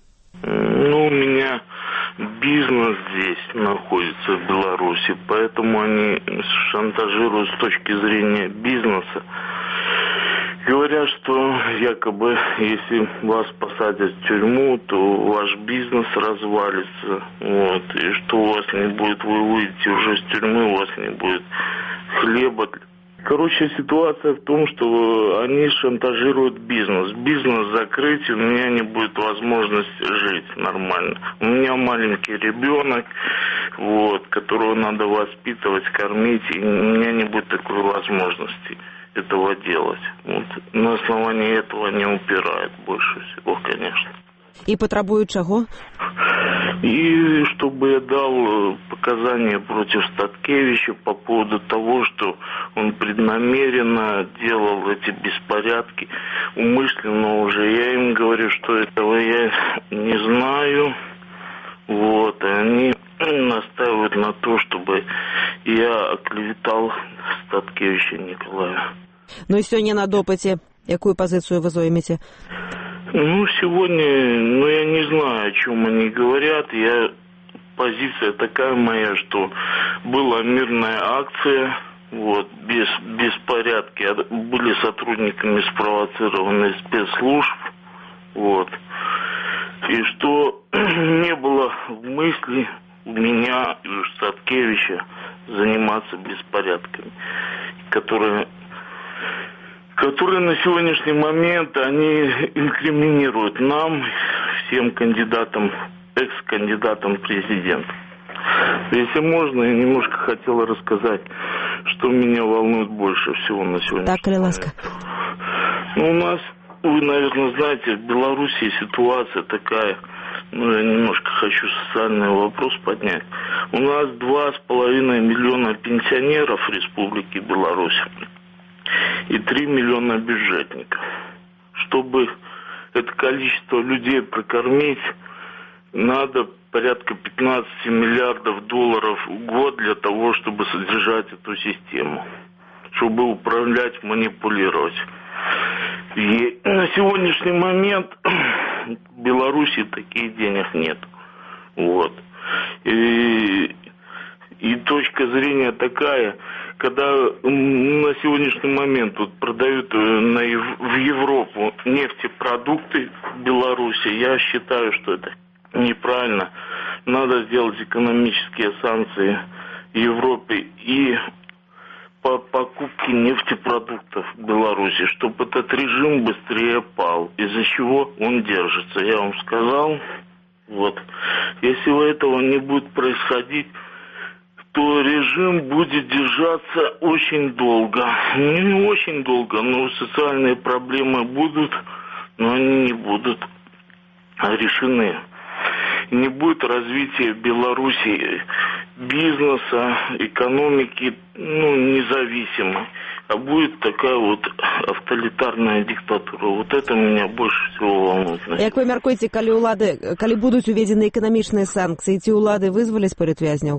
У меня бизнес здесь находится в Беларуси, поэтому они шантажируют с точки зрения бизнеса. Говорят, что якобы если вас посадят в тюрьму, то ваш бизнес развалится. Вот, и что у вас не будет, вы выйдете уже с тюрьмы, у вас не будет хлеба. Короче, ситуация в том, что они шантажируют бизнес. Бизнес закрыть, у меня не будет возможности жить нормально. У меня маленький ребенок, вот, которого надо воспитывать, кормить, и у меня не будет такой возможности этого делать. Вот. На основании этого они упирают больше всего, конечно. И потребуют чего? И чтобы я дал показания против Статкевича по поводу того, что он преднамеренно делал эти беспорядки, умышленно уже. Я им говорю, что этого я не знаю. Вот, и они настаивают на то, чтобы я оклеветал Статкевича Николая. Ну и сегодня на допыте какую позицию вы займете? Сегодня, я не знаю, о чем они говорят. Позиция такая моя, что была мирная акция, вот, без беспорядки, были сотрудниками спровоцированные спецслужб, вот, и что не было в мысли у меня и у Статкевича заниматься беспорядками, которые на сегодняшний момент они инкриминируют нам, всем кандидатам, экс-кандидатам в президент. Если можно, я немножко хотела рассказать, что меня волнует больше всего на сегодняшний момент. Так или ласка? У нас, вы, наверное, знаете, в Беларуси ситуация такая, я немножко хочу социальный вопрос поднять. У нас 2,5 миллиона пенсионеров в Республике Беларусь и 3 миллиона бюджетников. Чтобы это количество людей прокормить, надо порядка 15 миллиардов долларов в год для того, чтобы содержать эту систему, чтобы управлять, манипулировать. И на сегодняшний момент в Беларуси таких денег нет. Вот. И точка зрения такая, когда на сегодняшний момент вот продают в Европу нефтепродукты в Беларуси, я считаю, что это неправильно. Надо сделать экономические санкции Европе и по покупке нефтепродуктов в Беларуси, чтобы этот режим быстрее пал. Из-за чего он держится, я вам сказал. Вот. Если этого не будет происходить, то режим будет держаться очень долго. Не очень долго, но социальные проблемы будут, но они не будут решены. Не будет развития Беларуси бизнеса, экономики, независимой, а будет такая вот авторитарная диктатура. Вот это меня больше всего волнует. Як вы мяркуеце, калі будуць уведзены эканамічныя санкцыі, ці ўлады вызваляць палітвязняў?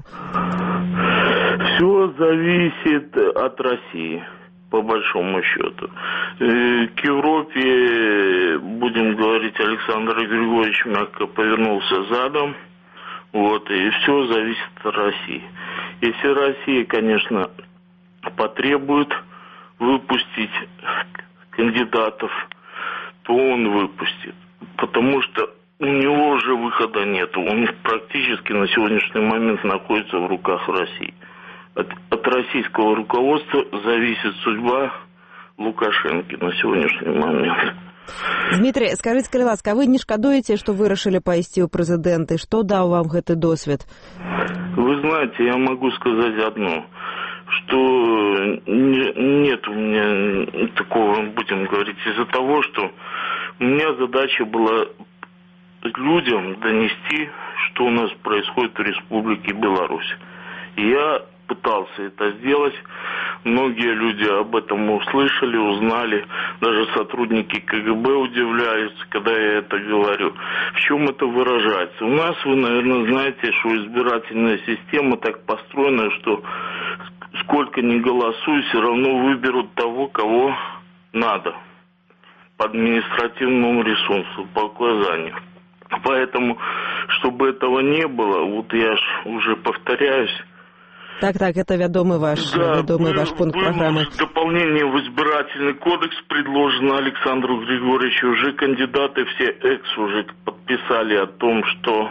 Все зависит от России, по большому счету. К Европе, будем говорить, Александр Григорьевич мягко повернулся задом. Вот, и все зависит от России. Если Россия, конечно, потребует выпустить кандидатов, то он выпустит. Потому что у него уже выхода нет. Он практически на сегодняшний момент находится в руках России. От российского руководства зависит судьба Лукашенко на сегодняшний момент. Дмитрий, скажите, калі ласка, вы не шкадуеце, што вырашылі пайсці ў прэзідэнты? Што даў вам гэты досвед? Вы знаете, я могу сказать одно, что нет у меня такого, будем говорить, из-за того, что у меня задача была людям донести, что у нас происходит в Республике Беларусь. Я пытался это сделать. Многие люди об этом услышали, узнали. Даже сотрудники КГБ удивляются, когда я это говорю. В чем это выражается? У нас, вы, наверное, знаете, что избирательная система так построена, что сколько ни голосуй, все равно выберут того, кого надо. По административному рисунку, по указанию. Поэтому, чтобы этого не было, вот я уже повторяюсь. Так, это вядомый ваш пункт программы. Дополнение в избирательный кодекс предложено Александру Григорьевичу. Уже кандидаты все уже подписали о том, что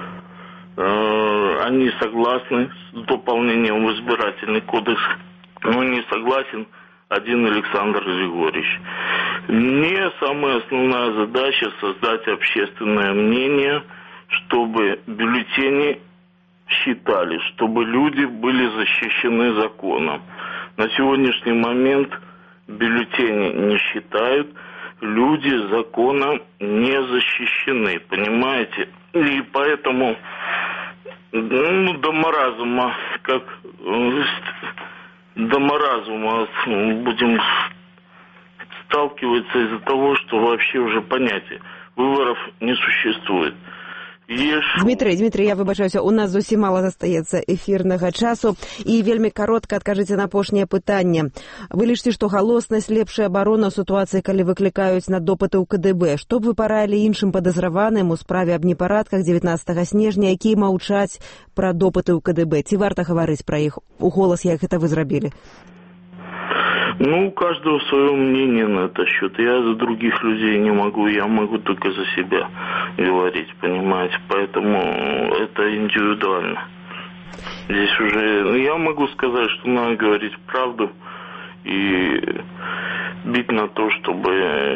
они согласны с дополнением в избирательный кодекс, но не согласен один Александр Григорьевич. Мне самая основная задача создать общественное мнение, чтобы бюллетени считали, чтобы люди были защищены законом. На сегодняшний момент бюллетени не считают, люди законом не защищены, понимаете? И поэтому до маразма будем сталкиваться из-за того, что вообще уже понятия выборов не существует. Дмитрий, я выбачаюся, у нас зусім мала застаецца эфірнага часу, і вельмі каротка адкажыце на апошняе пытанне. Вы лічыце, што галоснасць лепшая абарона ў сітуацыі, калі выклікаюць на допыты ў КДБ. Што б вы параілі іншым падазраваным у справе аб непарадках 19 снежня, якія маўчаць пра допыты ў КДБ? Ці варта гаварыць пра іх у голас, як гэта вы зрабілі? У каждого свое мнение на этот счет. Я за других людей не могу, я могу только за себя говорить, понимаете. Поэтому это индивидуально. Здесь уже я могу сказать, что надо говорить правду и бить на то, чтобы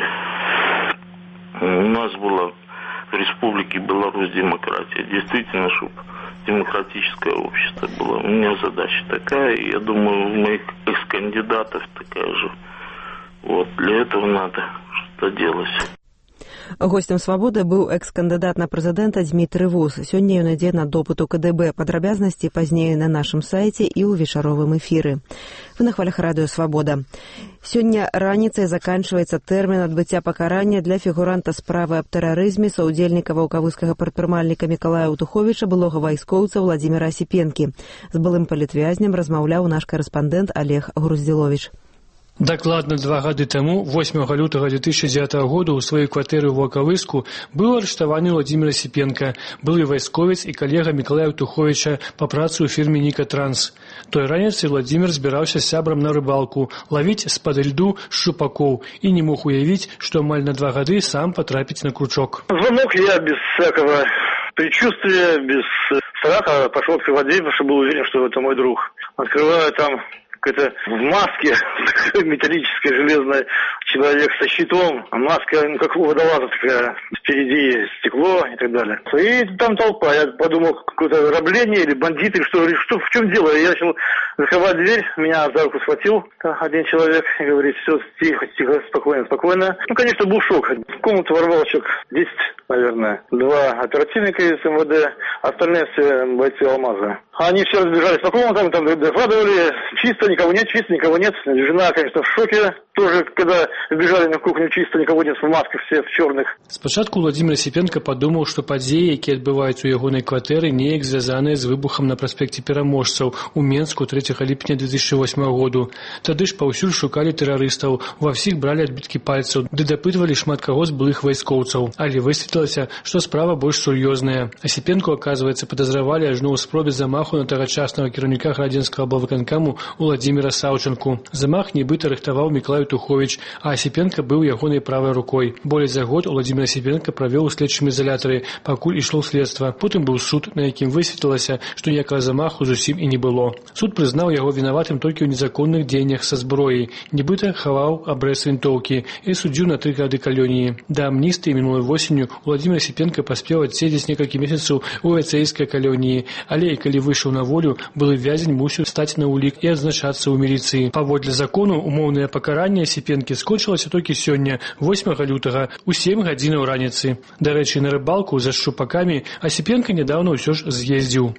у нас была в Республике Беларусь демократия. Действительно, чтобы демократическое общество было. У меня задача такая, и я думаю, у моих экс-кандидатов такая же. Вот, для этого надо что-то делать. Гостем «Свабоды» быў экс-кандыдат на прэзідэнта Дмітрый Вус. Сёння ён ідзе на допыт у КДБ. Падрабязнасці пазней на нашым сайце і ў вечаровым эфіры. Вы на хвалях радыё «Свабода». Сёння раніцай заканчваецца тэрмін адбыцця пакарання для фігуранта справы аб тэрарызме, саўдзельніка ваўкавыскага прадпрымальніка Мікалая Утуховіча, былога вайскоўца Владзіміра Асіпенкі. З былым палітвязнем размаўляў наш карэспандэнт Олег Груздзіловіч. Дакладна 2 гады таму, 8 лютага 2009 года, у сваёй кватэры ў Волковыску быў арыштаваны Владзімир Асіпенка, былы вайсковец і калега Мікалая Туховіча па працы ў фірме «Нікатранс». Той раніцай Владзімир збіраўся з сябрам на рыбалку, лавіць з-пад льду шчупакоў і не мог уявіць, што амаль на 2 гады сам потрапіць на крючок. Звонок я без всякого предчувствия, без страха пошел к воде, потому что был уверен, что это мой друг. Открываю там какой-то в маске, металлической, железной, человек со щитом, а маска, как у водолаза такая, впереди стекло и так далее. И там толпа, я подумал, какое-то ограбление или бандиты, или что, в чем дело? Я начал закрывать дверь, меня за руку схватил один человек и говорит, все, тихо, тихо, спокойно, спокойно. Ну, конечно, был шок. В комнату ворвал человек 10, наверное, 2 оперативника из МВД, остальные все бойцы Алмаза. Они все разбежались по комнатам, там докладывали, чисто, никого нет, чисто, никого нет. Жена, конечно, в шоке. Тоже, когда вбежали на кухню, чисто, никого нет, в масках все, в черных. Спачатку Владзімир Асіпенка падумаў, што падзеі, якія адбываюцца ў ягонай кватэры, неяк звязаныя з выбухам на праспекце Пераможцаў у Менску 3 ліпеня 2008 году. Тады ж паўсюль шукалі тэрарыстаў, ва ўсіх бралі адбіткі пальцаў, ды дапытвалі шмат каго з былых вайскоўцаў. Але высветлілася, што справа больш сур'ёзная. Асіпенку, аказваецца, падазравалі ажно ў спробе замаху на тагачаснага кіраўніка градзенскага аблвыканкаму Владзіміра Саўчанку. Замах нібыта рыхтаваў Мікалай Туховіч, а Асіпенка быў ягонай правай рукой. Болей за год Владзімир Асіпенка правёў у следчым изолятары, пакуль ішло следства. Потым быў суд, на якім высветлілася, што ніякага замаху зусім і не было. Суд прызнаў яго вінаватым толькі ў незаконных дзеяннях са зброяй. Нібыта хаваў абрэз вінтоўкі і судзіў на 3 гады калоніі. Да амністыі мінулой восенню Владзімир Асіпенка паспеў адседзець некалькі месяцаў у вайцэйскай калоніі, але і калі выйшаў на волю, былы вязень мусіў стаць на ўлік і адзначацца ў міліцыі. Паводле закону, умоўнае пакаранне Асіпенкі скончылася толькі сёння, 8 лютага, у 7 гадзінаў раніцы. Дарэчы, на рыбалку за шчупакамі Асіпенка недавно ўсё ж з'ездзіў.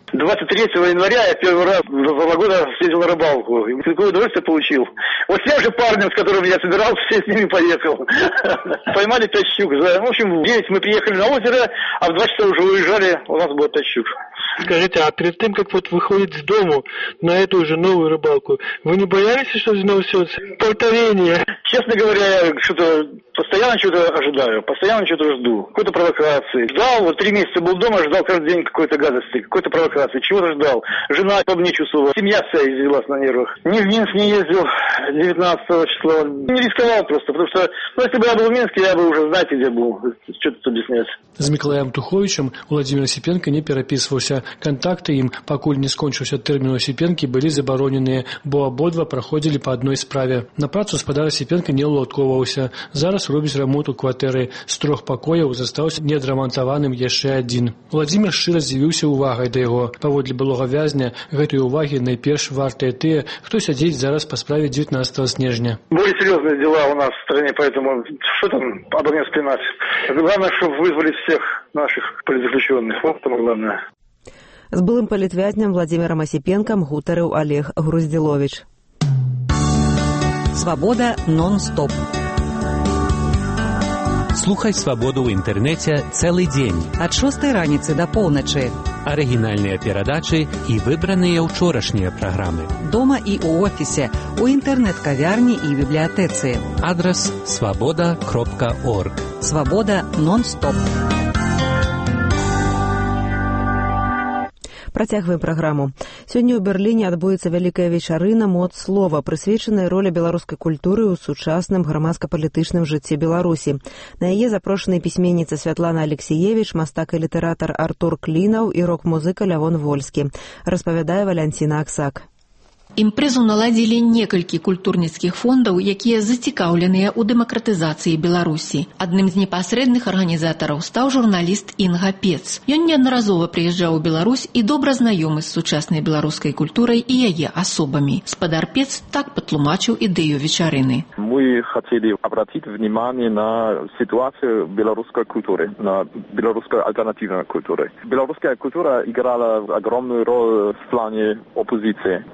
23 января я первый раз за 2 года съездил на рыбалку. И такое удовольствие получил. Вот с тем же парнем, с которым я собирался, все с ними поехал. Поймали 5 щук. В общем, в 9 мы приехали на озеро, а в 2 часа уже уезжали, у нас было 5 щук. Скажите, а перед тем, как вот выходить с дому на эту уже новую рыбалку, вы не боялись, что начнется повторение? Честно говоря, я что-то постоянно что-то ожидаю, постоянно что-то жду, какой-то провокации. Ждал, вот 3 месяца был дома, ждал каждый день какой-то гадости, какой-то провокации, чего-то ждал. Жена по мне чувствовала, семья вся извелась на нервах. Ни в Минск не ездил 19 числа, не рисковал просто, потому что, если бы я был в Минске, я бы уже, знаете, где был, что тут объяснять. З Мікалаем Туховічам Владзімир Асіпенка не перапісваўся. Кантакты ім, пакуль не скончыўся тэрмін Асіпенкі, былі забароненыя, бо абодва праходзілі па адной справе. На працу спадар Асіпенка не ўладкоўваўся. Зараз робіць рамонт у кватэры. З 3 пакояў застаўся неадрамантаваным яшчэ адзін. Владзімир шчыра здзівіўся увагай да яго. Паводле былога вязня, гэтай увагі найперш вартыя тыя, хто сядзіць зараз па справе 19 снежня. Более серьезные дела у нас в стране, поэтому что там обо мне вспоминать? Главное, чтобы вызвали всех наших политзаключенных. Вот самое главное. З былым палітвязням Владзімірам Асіпенкам гутарыў Олег Груздзіловіч. Свабода нон-стоп. Слухай «Свабоду» ў інтэрнэце цэлы дзень. Ад 6 раніцы да поўначы. Арыгінальныя перадачы і выбраныя ўчорашнія праграмы. Дома і ў офісе, у інтэрнэт-кавярні і бібліятэцы. Адрас свабода.орг. Свабода нон-стоп. Працягваем праграму. Сёння ў Берліне адбудзецца вялікая вечарына «Мод слова», прысвечаная ролі беларускай культуры ў сучасным грамадска-палітычным жыцці Беларусі. На яе запрошаны пісьменніца Святлана Алексіевіч, мастак і літаратар Артур Клінаў і рок-музыка Лявон Вольскі. Распавядае Валянціна Аксак. Імпрэзу наладзілі некалькі культурніцкіх фондаў, якія зацікаўленыя ў дэмакратызацыі Беларусі. Адным з непасрэдных арганізатараў стаў журналіст Інга Пец. Ён неаднаразова прыязджаў у Беларусь і добра знаёмы з сучаснай беларускай культурай і яе асобамі. Спадар Пец так патлумачыў ідэю вечарыны. Мы хотели обратить внимание на ситуацию белорусской культуры, на белорусской альтернативной культуры. Белорусская культура играла огромную роль в плане оппозиции, поэтому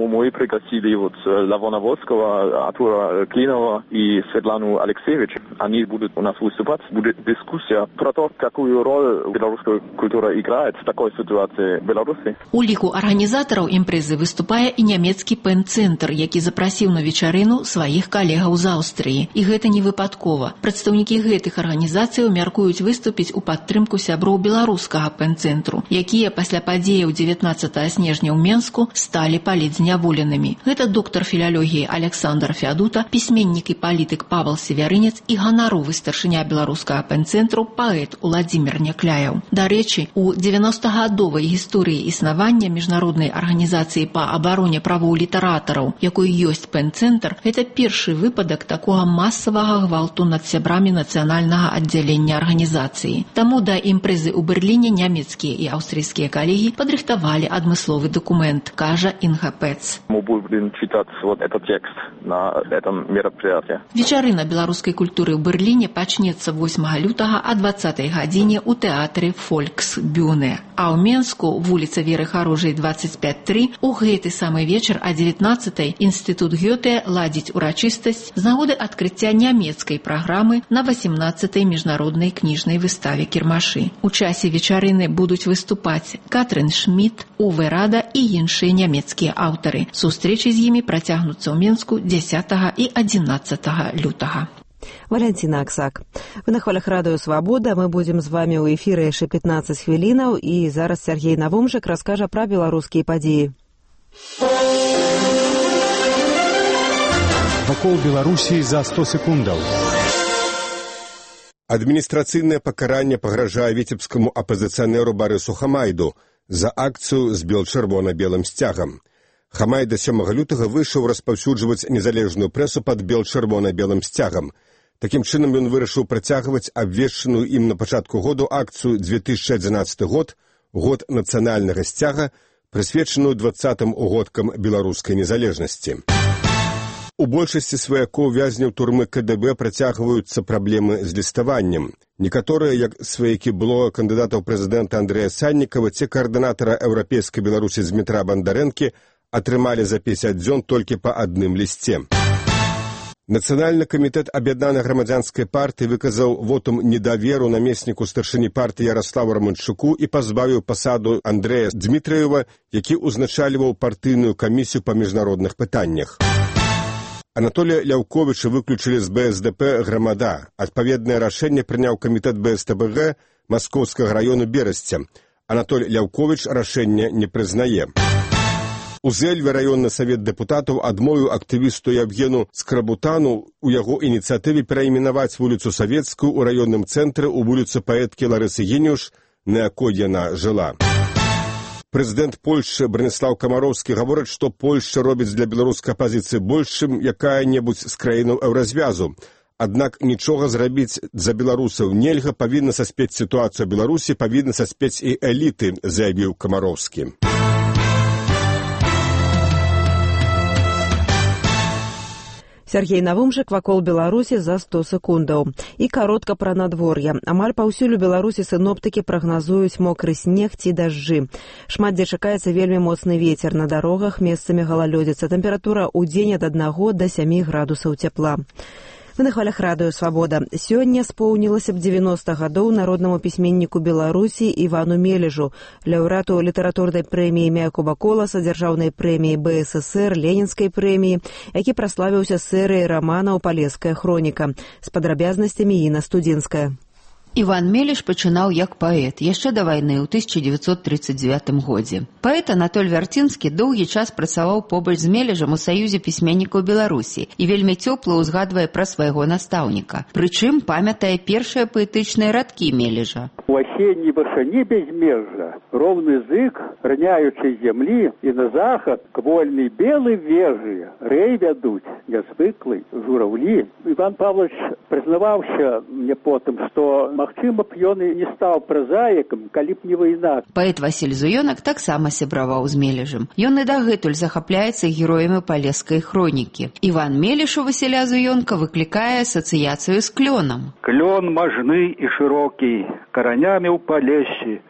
мы пригласили Лавона Волского, Артура Клинова и Светлану Алексеевич. Они будут у нас выступать. Будет дискуссия про то, какую роль белорусская культура играет в такой ситуации в Беларуси. У ліку арганізатараў імпрэзы выступае і нямецкі пен-цэнтр, які запрасіў на вечарыну сваіх калегаў з Аўстрыі. І гэта не выпадкова. Прадстаўнікі гэтых арганізацыяў мяркуюць выступіць у падтрымку сяброў беларускага пен-цэнтру, якія пасля падзеяў 19 снежня ў Менску сталі палітзняволенымі. Гэта доктар філалогіі Александр Феадута, пісьменнік і палітык Павел Северынец і ганаровы старшыня беларускага пен-цэнтру паэт Уладзімір Някляяў. Дарэчы, у 90-гадовай гісторыі існавання міжнароднай арганізацыі па абароне правоў літаратараў, якой ёсць пен-цэнтр, гэта першы выпадак такога масавага гвалту над сябрамі нацыянальнага аддзялення арганізацыі. Таму да імпрэзы ў Берліне нямецкія і аўстрыйскія калегі падрыхтавалі адмысловы документ, кажа Инга Пец. Мы будем читать этот текст на этом мероприятии. Вечарына беларускай культуры ў Берліне пачнецца 8 лютага о 20 гадзіне ў тэатры Фольксбюне. А ў Менску, вуліца Веры Харожай 25-3, у гэты самы вечар о 19-й інстытут Гёте ладзіць урачыстасць з нагоды адкрыцця нямецкай праграмы на 18-й міжнароднай кніжнай выставе кірмашы. У часе вечарыны будуць выступаць Катрин Шмідт, Уве Рада і іншыя нямецкія аўтары. Сустрэчы з імі працягнуцца ў Менску 10 і 11 лютага. Валентина Аксак. Вы на хвалях радыё «Свабода». Мы будзем з вамі ў эфіры яшчэ 15 хвілінаў, і зараз Сергей Навумжык раскажа пра беларускія падзеі. Вакол Беларусі за 100 секундаў. Адміністрацыйнае пакаранне пагражае віцебскаму апазіцыянеру Барысу Хамайду за акцыю з бел-чырвона-белым сцягам. Хамайда 7 лютага выйшаў распаўсюджваць незалежную прэсу пад бел-чырвона-белым сцягам. Такім чынам ён вырашыў працягваць абвешчаную ім на пачатку году акцыю 2011 год, год нацыянальнага сцяга, прысвечаную 20-м угодкам беларускай незалежнасці. У большасці сваякоў вязняў турмы КДБ працягваюцца праблемы з ліставаннем. Некаторыя, як сваякі блога кандыдата ў прэзідэнта Андрэя Саннікава ці каардынатара еўрапейскай Беларусі Дмітра Бандарэнкі, атрымалі за 50 дзён толькі па адным лісце. Нацыянальны камітэт аб'яднанай грамадзянскай партыі выказаў вотум недаверу намесніку старшыні партыі Яраславу Раманчуку і пазбавіў пасаду Андрэя Дмітрыева, які ўзначальваў партыйную камісію па міжнародных пытаннях. Анатолія Ляўковіча выключылі з БСДП «Грамада». Адпаведнае рашэнне прыняў камітэт БСТБГ Маскоўскага раёну Берасця. Анатоль Ляўковіч рашэнне не прызнае. У Зельве раённы савет дэпутатаў адмовіў актывісту Евгену Скрабутану у яго ініцыятыве перайменаваць вуліцу Савецкую ў раённым цэнтры ў вуліцу паэткі Ларысы Геніуш, на якой яна жыла. Прэзідэнт Польшчы Браніслаў Камароўскі гаворыць, што Польшча робіць для беларускай апазіцыі больш, чым якая-небудзь з краінаў еўразвязу. Аднак нічога зрабіць за беларусаў нельга, павінна саспець сітуацыю ў Беларусі, павінна саспець і эліты, заявіў Камароўскі. Сергей Навумжык вакол Беларусі за 100 секундаў. І каротка пра надвор'е. Амаль паўсюль у Беларусі сіноптыкі прагназуюць мокры снег ці дажджы. Шмат дзе чакаецца вельмі моцны вецер, на дарогах месцамі галалёдзіца. Тэмпература ў дзень ад 1 да 7 градусаў цяпла. Вы на хвалях радыё «Свабода». Сёння споўнілася б 90 гадоў народнаму пісьменніку Беларусі Івану Мележу, лаўрэату літаратурнай прэміі імя Якуба Коласа, дзяржаўнай прэміі БССР, Ленінскай прэміі, які праславіўся серыяй раманаў «Палеская хроніка». З падрабязнасцямі Інна Студзінская. Іван Мелеш пачынаў як паэт яшчэ да вайны ў 1939 годзе. Паэт Анатоль Вярцінскі доўгі час працаваў побач з Мележам у Саюзе пісьменнікаў Беларусі і вельмі цёпла ўзгадвае пра свайго настаўніка. Прычым памятае першыя паэтычныя радкі Мележа. У осенней вышыні безмежжа, ровны зык, рняючай зямлі, і на захад к вольнай белай вежы рэй вядуць нязвыклай жураўлі. Іван Павлович прызнаваўся мне потым, што магчыма б ён і не стаў празаікам, калі б не вайна. Паэт Васіль Зуёнак таксама сябраваў з Мележам. Ён і дагэтуль захапляецца героямі палескай хронікі. Іван Мелеш у Васіля Зуёнка выклікае асацыяцыю з клёнам. Клён мажны і шырокі, каранямі ў палесі,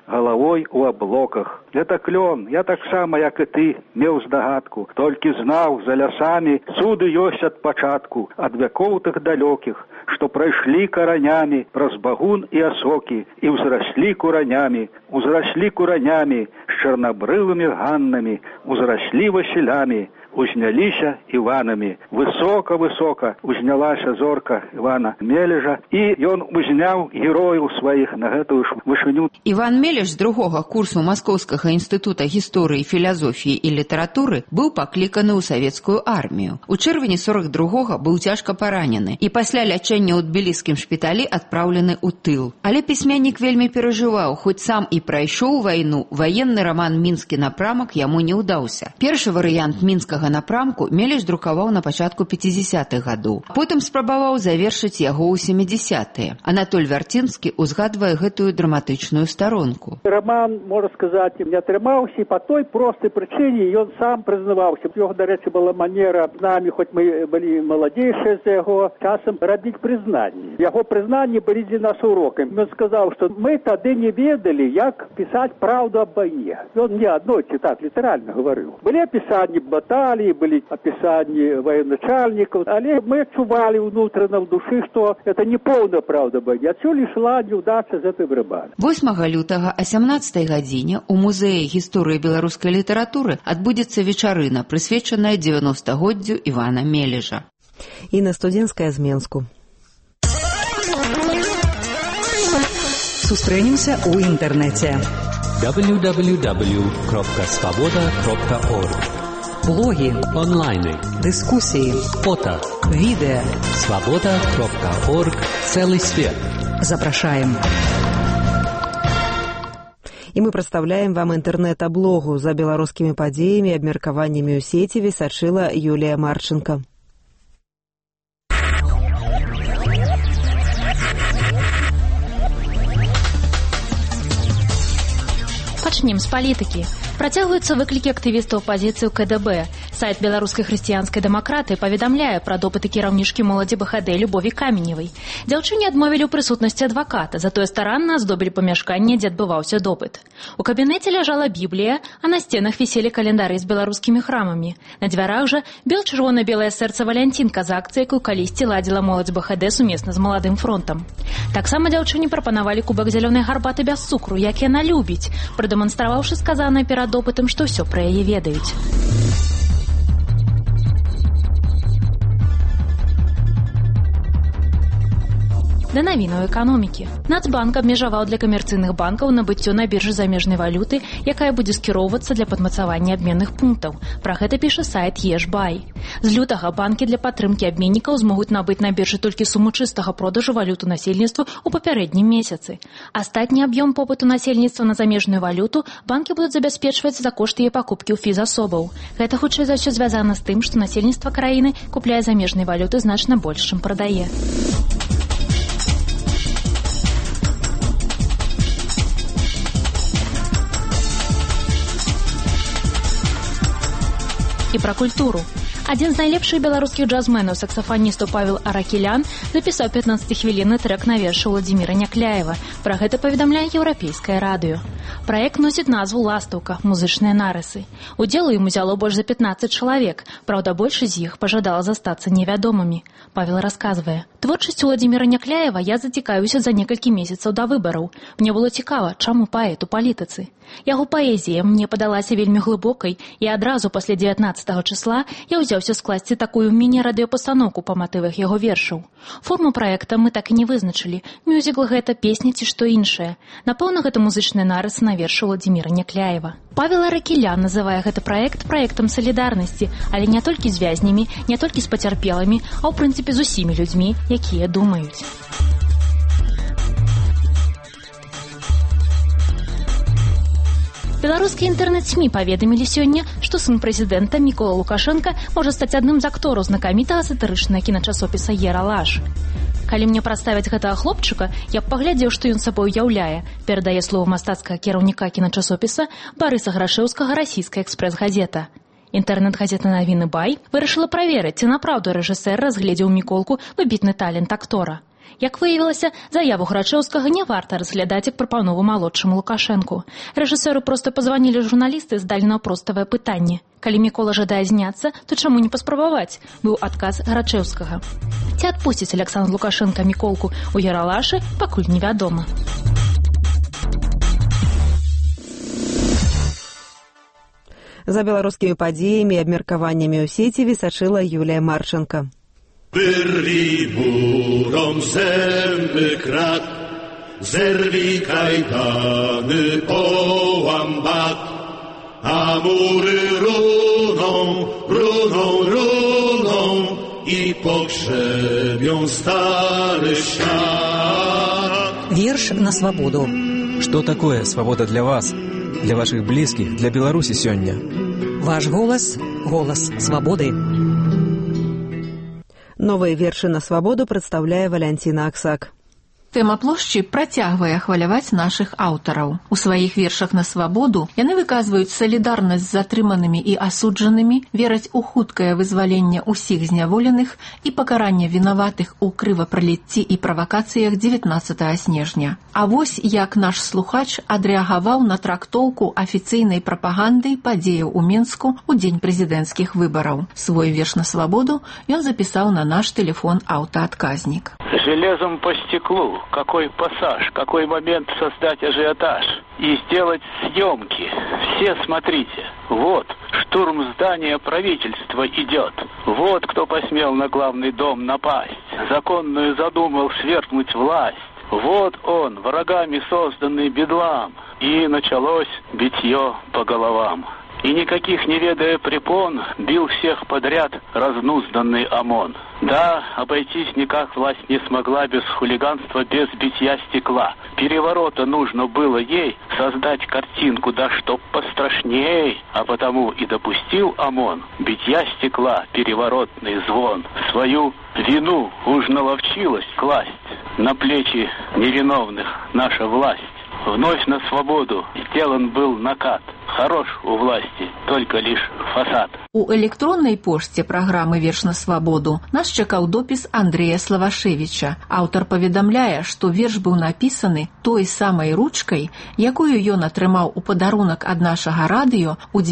галавой у аблоках. Это клён, я таксама, як і ты, меў здагадку, толькі знаў, за лясамі цуды ёсць ад пачатку, ад вякоў тых далёкіх, што прайшлі каранямі праз багун і асокі, і ўзраслі куранямі з чарнабрылымі ганнамі, узраслі васілямі, узняліся Іванамі. Высока-высока узнялася зорка Івана Мележа, і ён узняў герояў сваіх на гэтую ж вышыню. Іван Мележ з другога курсу Маскоўскага інстытута гісторыі, філазофіі і літаратуры быў пакліканы ў савецкую армію. У чэрвені 42-го быў цяжка паранены і пасля лячэння ў тбіліскім шпіталі адпраўлены ў тыл. Але пісьменнік вельмі перажываў, хоць сам і прайшоў вайну, ваенны раман «Мінскі напрамак» яму не ўдаўся. Першы варыянт мінскага напрамку Мележ друкаваў на пачатку 50-х гадоў. Потым спрабаваў завершыць яго ў 70-е. Анатоль Вярцінскі узгадвае гэтую драматычную старонку. Роман, можна сказаць, не атрымаўся, і па той простай прычыне ён сам прызнаваўся. Його, да рэчы, была манера з намі, хоць мы былі маладзейшыя за яго, часам рабіць прызнанні. Яго прызнанні былі для нас урокам. Ён сказаў, што мы тады не ведалі, як пісаць праўду аб вайне. Ён мне аднойчы так літаральна гаварыў. Былі апісанні баталій, былі апісанні военачальнікаў, але мы адчувалі ўнутрана ў душы, што это не поўная праўда аб вайне. Адсюль ішла неўдача з гэтай барабаны. 8 лютага о 17 гадзіне у музеі гісторыі беларускай літаратуры адбудзецца вечарына, прысвечаная 90-годдзю Івана Мележа. Інна Студзенская з Менску. Сустрэнемся ў інтэрнэце. www.svoboda.org. Блогі, онлайны, дыскусіі, фото, відэа. svoboda.org. Целый свет. Запрашаем. І мы прадстаўляем вам інтэрнэт-аблогу. За беларускімі падзеямі і абмеркаваннямі ў сеціве сачыла Юлія Марченко. Пачнем з палітыкі. Працягваюцца выклікі актывістаў апазіцыі ў КДБ. Сайт беларускай хрысціянскай дэмакраты паведамляе пра допыты кіраўнічкі моладзі БХД Любові Каменевай. Дзяўчыне адмовілі ў прысутнасці адваката, затое старанна аздобілі памяшканне, дзе адбываўся допыт. У кабінеце ляжала Біблія, а на сценах віселі календары з беларускімі храмамі. На дзвярах жа бел-чырвона-белае сэрца Валянцінка з акцыяй, якую калісьці ладзіла моладзь БХД сумесна з Маладым фронтам. Таксама дзяўчыне прапанавалі кубак зялёнай гарбаты без цукру, як яна любіць, прадэманстраваўшы сказанае перад допытам, што ўсё пра яе ведаюць. Да навінаў эканомікі. Нацбанк абмежаваў для камерцыйных банкаў набыццё на біржы замежнай валюты, якая будзе скіроўвацца для падмацавання абменных пунктаў. Пра гэта піша сайт Ешбай. З лютага банкі для падтрымкі абменнікаў змогуць набыць на біржы толькі суму чыстага продажу валюту насельніцтву ў папярэднім месяцы. Астатні аб'ём попыту насельніцтва на замежную валюту банкі будуць забяспечваць за кошт яе пакупкі ў фізасобаў. Гэта хутчэй за ўсё звязана з тым, што насельніцтва краіны купляе замежнай валюты значна больш, чым прадае. І пра культуру. Адзін з найлепшых беларускіх джазменаў, саксафаністаў Павел Аракелян, запісаў 15-хвілінны трэк на вершы Владзіміра Някляева. Пра гэта паведамляе еўрапейскае радыё. Праект носіць назву «Ластаўка. Музычныя нарысы». Удзел у ім узяло больш за 15 чалавек, праўда, большасць з іх пажадала застацца невядомымі. Павел расказвае: «Творчасцю Владзіміра Някляева я зацікавіўся за некалькі месяцаў да выбараў. Мне было цікава, чаму паэт у палітыцы. Яго паэзія мне падалася вельмі глыбокай, і адразу пасля 19 числа я ўзяўся скласці такую міні-радыёпастаноўку па матывах яго вершаў. Форму праекта мы так і не вызначылі. Мюзікл гэта, песня ці што іншае. Напэўна, гэта музычныя нарысы на вершы Владзіміра Някляева». Павел Аракелян называе гэты праект праектам салідарнасці, але не толькі з вязнямі, не толькі з пацярпелымі, а ў прынцыпе з усімі людзьмі, якія думаюць. Беларускія інтэрнэт-СМІ паведамілі сёння, што сын прэзідэнта Мікола Лукашенка можа стаць адным з актораў знакамітага сатырычнага кіначасопіса «Ералаш». «Калі мне прадставяць гэтага хлопчыка, я б паглядзеў, што ён сабой уяўляе», перадае слова мастацкага кіраўніка кіначасопіса Барыса Грашэўскага расійская экспрэс-газета. Інтэрнэт-газета «Навіны Бай» вырашыла праверыць, ці напраўду рэжысэр разгледзеў Міколку выбітны талент актора. Як выявілася, заяву Грачэўскага не варта разглядаць як прапанову малодшаму Лукашэнку. Рэжысёру проста пазванілі журналісты і здалі наўпроставае пытанне. Калі Мікола жадае зняцца, то чаму не паспрабаваць? Быў адказ Грачэўскага. Ці адпусціць Александр Лукашенко Міколку ў Яралашы, пакуль невядома. За беларускімі падзеямі і абмеркаваннямі ў сеціве сачыла Юлія Марченко. Wyrwij burom zęby krat, zerwij kajdany, połam bat, a mury runą i pogrzebią stary świat. Вірш на свободу. Что такое свобода для вас, для ваших близких, для Беларуси сегодня? Ваш голос – голос свободы. Новыя вершы на свабоду прадстаўляе Валянціна Аксак. Тэма плошчы працягвае хваляваць нашых аўтараў. У сваіх вершах на свабоду яны выказваюць салідарнасць з затрыманымі і асуджанымі, вераць у хуткае вызваленне ўсіх зняволеных і пакаранне вінаватых у крывапраліцці і правакацыях 19 снежня. А вось як наш слухач адрэагаваў на трактоўку афіцыйнай прапаганды падзеяў у Мінску ў дзень прэзідэнцкіх выбараў. Свой верш на свабоду ён запісаў на наш тэлефон аўтаадказнік. Железом по стеклу. Какой пассаж, какой момент создать ажиотаж и сделать съемки. Все смотрите. Вот, штурм здания правительства идет. Вот кто посмел на главный дом напасть. Законную задумал свергнуть власть. Вот он, врагами созданный бедлам. И началось битье по головам. И никаких не ведая препон, бил всех подряд разнузданный ОМОН. Да, обойтись никак власть не смогла без хулиганства, без битья стекла. Переворота нужно было ей создать картинку, да чтоб пострашней. А потому и допустил ОМОН битья стекла, переворотный звон. Свою вину уж наловчилась класть на плечи невиновных наша власть. Вновь на свободу сделан был накат. Хорош у власти только лишь фасад. У электроннай пошце праграмы «Верш на свабоду» нас чакаў допіс Андрэя Славашевіча. Аўтар паведамляе, што верш быў напісаны той самай ручкай, якую ён атрымаў у падарунак ад нашага радыё ў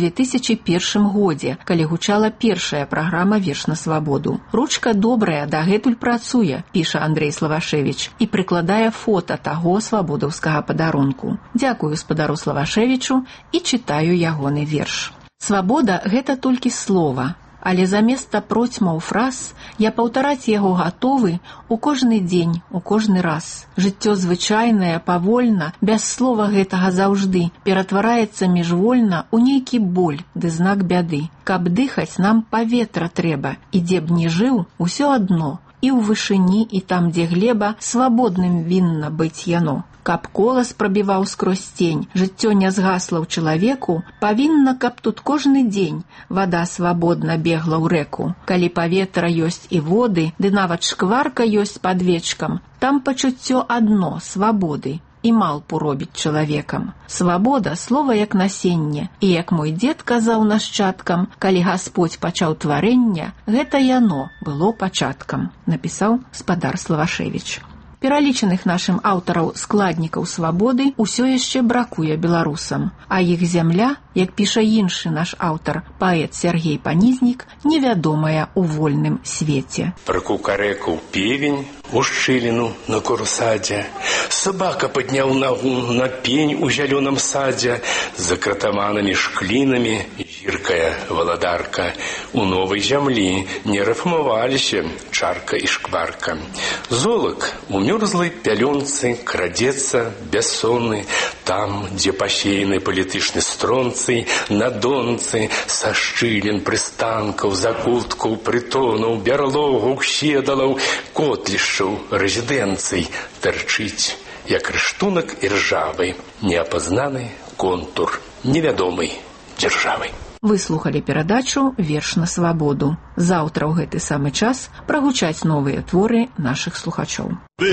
2001 годзе, калі гучала першая праграма «Верш на свабоду». Ручка добрая, дагэтуль працуе, піша Андрэй Славашевіч, і прыкладае фота таго свабодаўскага падарунку. Дзякую спадару Славашевічу і чытаю ягоны верш. Свабода – гэта толькі слова, але заместа процьмаў фраз я паўтараць яго гатовы у кожны дзень, у кожны раз. Жыццё звычайнае, павольна, без слова гэтага заўжды, ператвараецца міжвольна ў нейкі боль ды знак бяды. Каб дыхаць, нам паветра трэба, і дзе б не жыў, усё адно, і ў вышыні, і там, дзе глеба, свабодным вінна быць яно. Каб колас прабіваў скрозь цень, жыццё не згасла ў чалавеку, павінна, каб тут кожны дзень вада свабодна бегла ў рэку. Калі паветра ёсць і воды, ды нават шкварка ёсць пад вечкам, там пачуццё адно – свабоды, і малпу робіць чалавекам. Свабода – слова як насенне, і як мой дзед казаў нашчадкам, калі Гасподзь пачаў тварэнне, гэта яно было пачаткам, напісаў спадар Славашевіч. Пералічаных нашым аўтараў складнікаў свабоды ўсё яшчэ бракуе беларусам, а іх зямля, як піша іншы наш аўтар, паэт Сергей Панізнік, невядомая ў вольным свеце. Пракукарэкаў певень у шчыліну на курсадзе, сабака падняў нагу на пень у зялёным садзе, за кратаманамі шклінамі зіркая валадарка. У новай зямлі не рыфмаваліся чарка і шкварка. Золак у мёрзлай пялёнцы крадзецца бяссонны, там, дзе пасеяны палітычны стронцый, на донцы, са шчылін, прыстанкаў, закуткаў, прытонаў, бярлогаў, седалаў, котлішчаў, рэзідэнцый тырчыць, як рыштунак іржавы, неапазнаны контур невядомай дзяржавы. Вы слухалі перадачу «Верш на свабоду». Заўтра ў гэты самы час прагучаць новыя творы нашых слухачоў.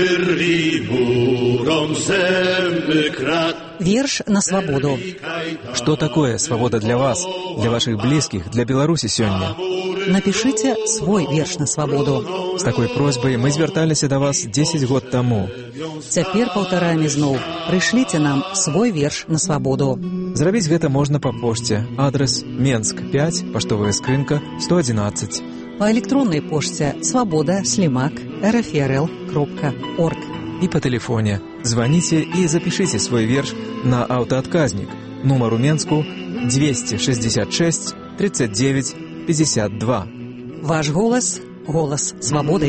Верш на свободу. Что такое свобода для вас, для ваших близких, для Беларуси сегодня? Напишите свой верш на свободу. С такой просьбой мы звярталіся да вас 10 год таму. Цяпер паўтараем ізноў. Прышліце нам свой верш на свободу. Зрабіць гэта можна па пошце. Адрес Менск 5, паштовая скрынка 111. По электронной пошце svoboda@rfrl.org. И по телефоне. Звоните и запишите свой верш на автоотказник. Номер у Менску 266 39 52. Ваш голос – голос свободы.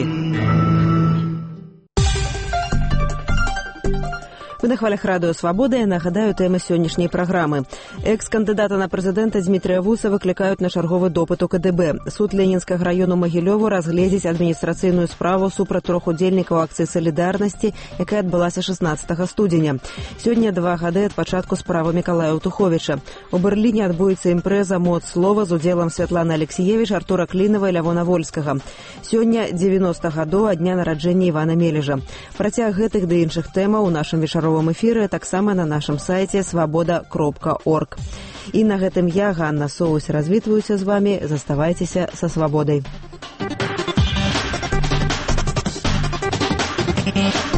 Вы на хвалях радыё «Свабода». Я нагадаю тэмы сённяшняй праграмы. Экс-кандыдата на прэзідэнта Дмітрыя Вуса выклікаюць на чарговы допыт у КДБ. Суд Ленінскага раёну Магілёву разгледзіць адміністрацыйную справу супраць 3 удзельнікаў акцыі «Салідарнасці», якая адбылася 16 студзеня. Сёння 2 гады ад пачатку справы Мікалая Утуховіча. У Берліне адбудзецца імпрэза «Моц слова» з удзелам Святланы Алексіевіч, Артура Клінава і Лявона Вольскага. Сёння 90 гадоў ад дня нараджэння Івана Мележа. Працяг гэтых ды іншых тэмаў у нашым вечаровым эфіры таксама на нашым сайце svoboda.org. І на гэтым я, Ганна Соус, развітваюся з вами. Заставайцеся са свабодай.